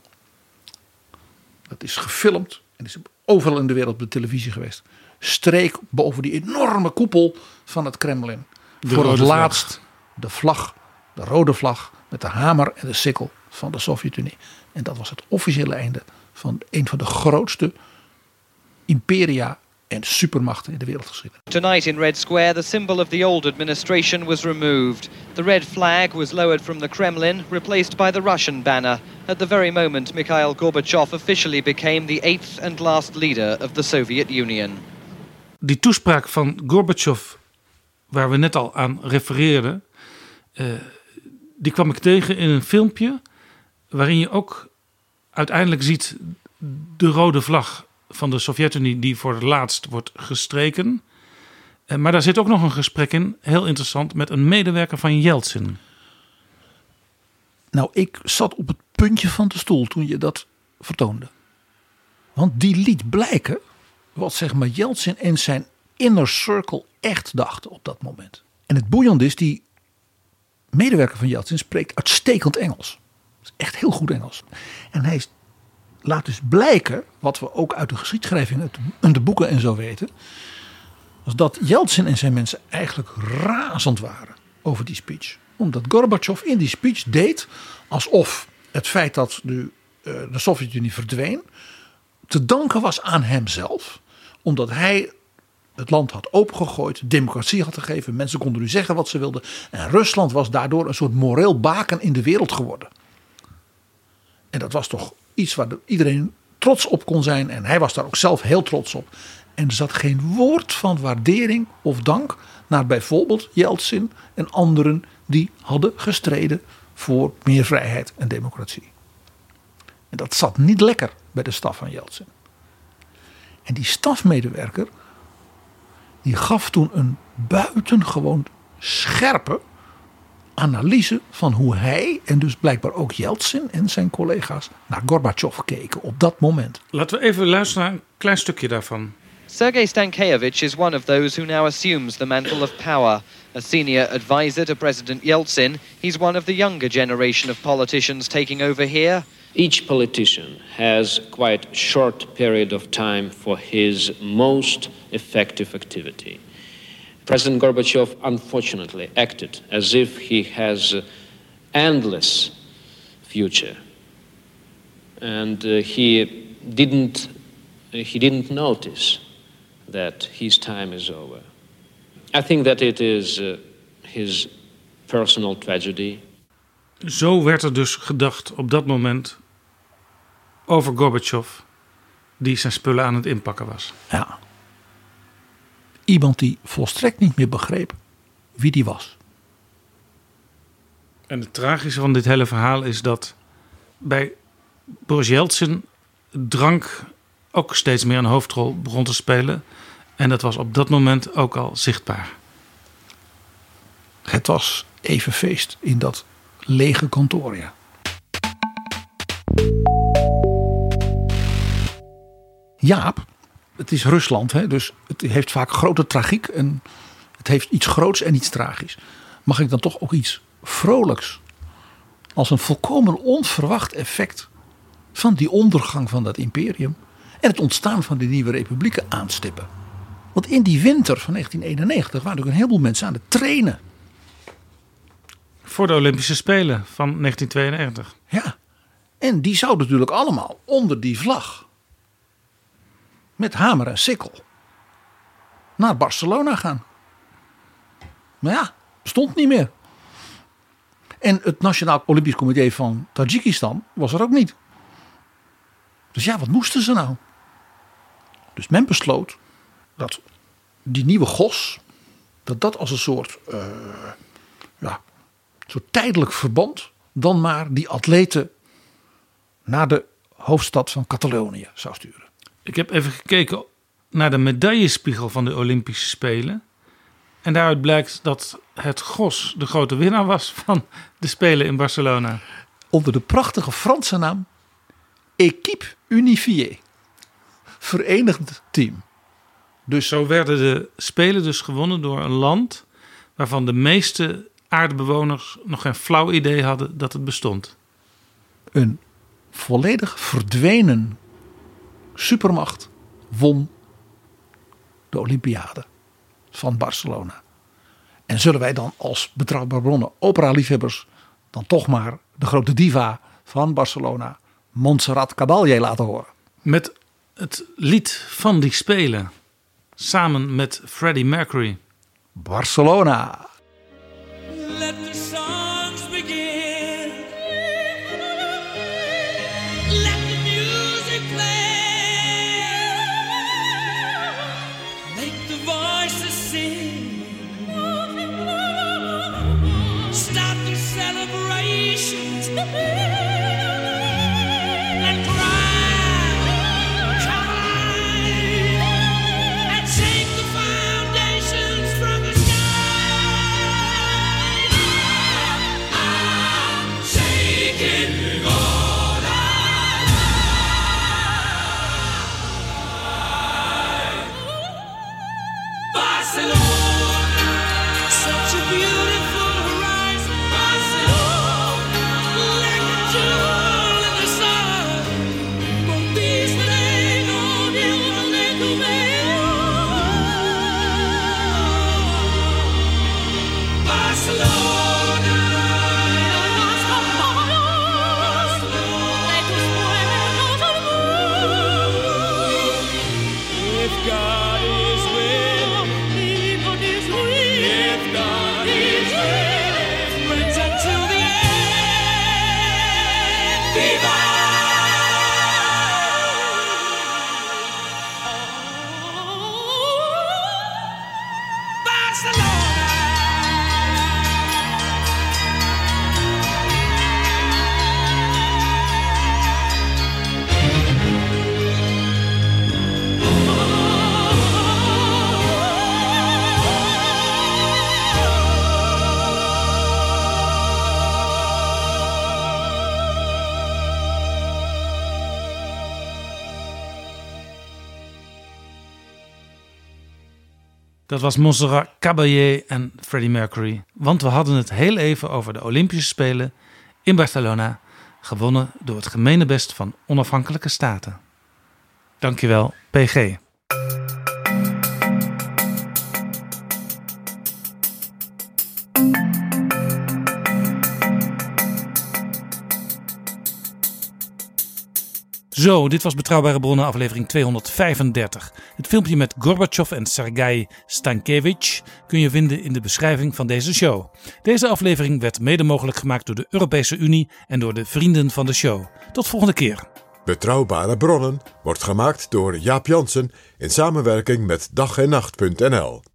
dat is gefilmd en is overal in de wereld op de televisie geweest, streek boven die enorme koepel van het Kremlin De voor het vlag. laatst de vlag, de rode vlag met de hamer en de sikkel van de Sovjet-Unie. En dat was het officiële einde van een van de grootste imperia en supermachten in de wereldgeschiedenis. Tonight in Red Square, the symbol of the old administration was removed. The red flag was lowered from the Kremlin, replaced by the Russian banner. At the very moment, Mikhail Gorbachev officially became the eighth and last leader of the Soviet Union. Die toespraak van Gorbachev, waar we net al aan refereerden, uh, die kwam ik tegen in een filmpje waarin je ook uiteindelijk ziet de rode vlag van de Sovjet-Unie die voor het laatst wordt gestreken. Uh, maar daar zit ook nog een gesprek in, heel interessant, met een medewerker van Yeltsin. Nou, ik zat op het puntje van de stoel toen je dat vertoonde. Want die liet blijken wat zeg maar Yeltsin en zijn inner circle echt dachten op dat moment. En het boeiende is, die medewerker van Yeltsin spreekt uitstekend Engels. Dat is echt heel goed Engels. En hij laat dus blijken, wat we ook uit de geschiedschrijving en de boeken en zo weten, was dat Yeltsin en zijn mensen eigenlijk razend waren over die speech. Omdat Gorbachev in die speech deed alsof het feit dat de, uh, de Sovjet-Unie verdween te danken was aan hemzelf. Omdat hij het land had opengegooid, democratie had gegeven, mensen konden nu zeggen wat ze wilden. En Rusland was daardoor een soort moreel baken in de wereld geworden. En dat was toch iets waar iedereen trots op kon zijn. En hij was daar ook zelf heel trots op. En er zat geen woord van waardering of dank naar bijvoorbeeld Jeltsin en anderen die hadden gestreden voor meer vrijheid en democratie. En dat zat niet lekker bij de staf van Jeltsin. En die stafmedewerker die gaf toen een buitengewoon scherpe analyse van hoe hij en dus blijkbaar ook Jeltsin en zijn collega's naar Gorbachev keken op dat moment. Laten we even luisteren naar een klein stukje daarvan. Sergei Stankevich is one of those who now assumes the mantle of power. A senior advisor to President Yeltsin, he's one of the younger generation of politicians taking over here. Each politician has quite a short period of time for his most effective activity. President Gorbachev unfortunately acted as if he has an endless future. And uh, he didn't uh, he didn't notice that his time is over. I think that it is uh, his personal tragedy. Zo werd er dus gedacht op dat moment over Gorbachev, die zijn spullen aan het inpakken was. Ja. Iemand die volstrekt niet meer begreep wie die was. En het tragische van dit hele verhaal is dat bij Boris Yeltsin drank ook steeds meer een hoofdrol begon te spelen. En dat was op dat moment ook al zichtbaar. Het was even feest in dat lege kantoor, ja. Jaap, het is Rusland, hè, dus het heeft vaak grote tragiek en het heeft iets groots en iets tragisch. Mag ik dan toch ook iets vrolijks als een volkomen onverwacht effect van die ondergang van dat imperium en het ontstaan van de nieuwe republieken aanstippen? Want in die winter van negentien eenennegentig waren ook een heleboel mensen aan het trainen. Voor de Olympische Spelen van negentien tweeënnegentig. Ja, en die zouden natuurlijk allemaal onder die vlag met hamer en sikkel naar Barcelona gaan. Maar ja, stond niet meer. En het Nationaal Olympisch Comité van Tajikistan was er ook niet. Dus ja, wat moesten ze nou? Dus men besloot dat die nieuwe gos, dat dat als een soort, uh, ja, soort tijdelijk verband dan maar die atleten naar de hoofdstad van Catalonië zou sturen. Ik heb even gekeken naar de medaillespiegel van de Olympische Spelen. En daaruit blijkt dat het gos de grote winnaar was van de Spelen in Barcelona. Onder de prachtige Franse naam Équipe Unifiée. Verenigd team. Dus zo werden de Spelen dus gewonnen door een land waarvan de meeste aardbewoners nog geen flauw idee hadden dat het bestond. Een volledig verdwenen supermacht won de Olympiade van Barcelona. En zullen wij dan als Betrouwbare Bronnen opera-liefhebbers dan toch maar de grote diva van Barcelona, Montserrat Caballé, laten horen. Met het lied van die Spelen, samen met Freddie Mercury. Barcelona. Let the songs begin. Let the music play. Make the voices sing. Start the celebrations. And cry, cry, and shake the foundations from the sky. I'm shaking all night. Barcelona, such a beautiful horizon. Barcelona, like a jewel in the sun. Con these legos de un Barcelona, los compañeros, de tus pueblos al mundo. If God is with, if God is with, if God is with, friends until the end. Viva! Dat was Montserrat Caballé en Freddie Mercury. Want we hadden het heel even over de Olympische Spelen in Barcelona, gewonnen door het gemeenebest van onafhankelijke staten. Dankjewel, P G. Zo, dit was Betrouwbare Bronnen, aflevering tweehonderdvijfendertig. Het filmpje met Gorbachev en Sergei Stankevich kun je vinden in de beschrijving van deze show. Deze aflevering werd mede mogelijk gemaakt door de Europese Unie en door de vrienden van de show. Tot volgende keer. Betrouwbare Bronnen wordt gemaakt door Jaap Jansen in samenwerking met dag en nacht punt n l.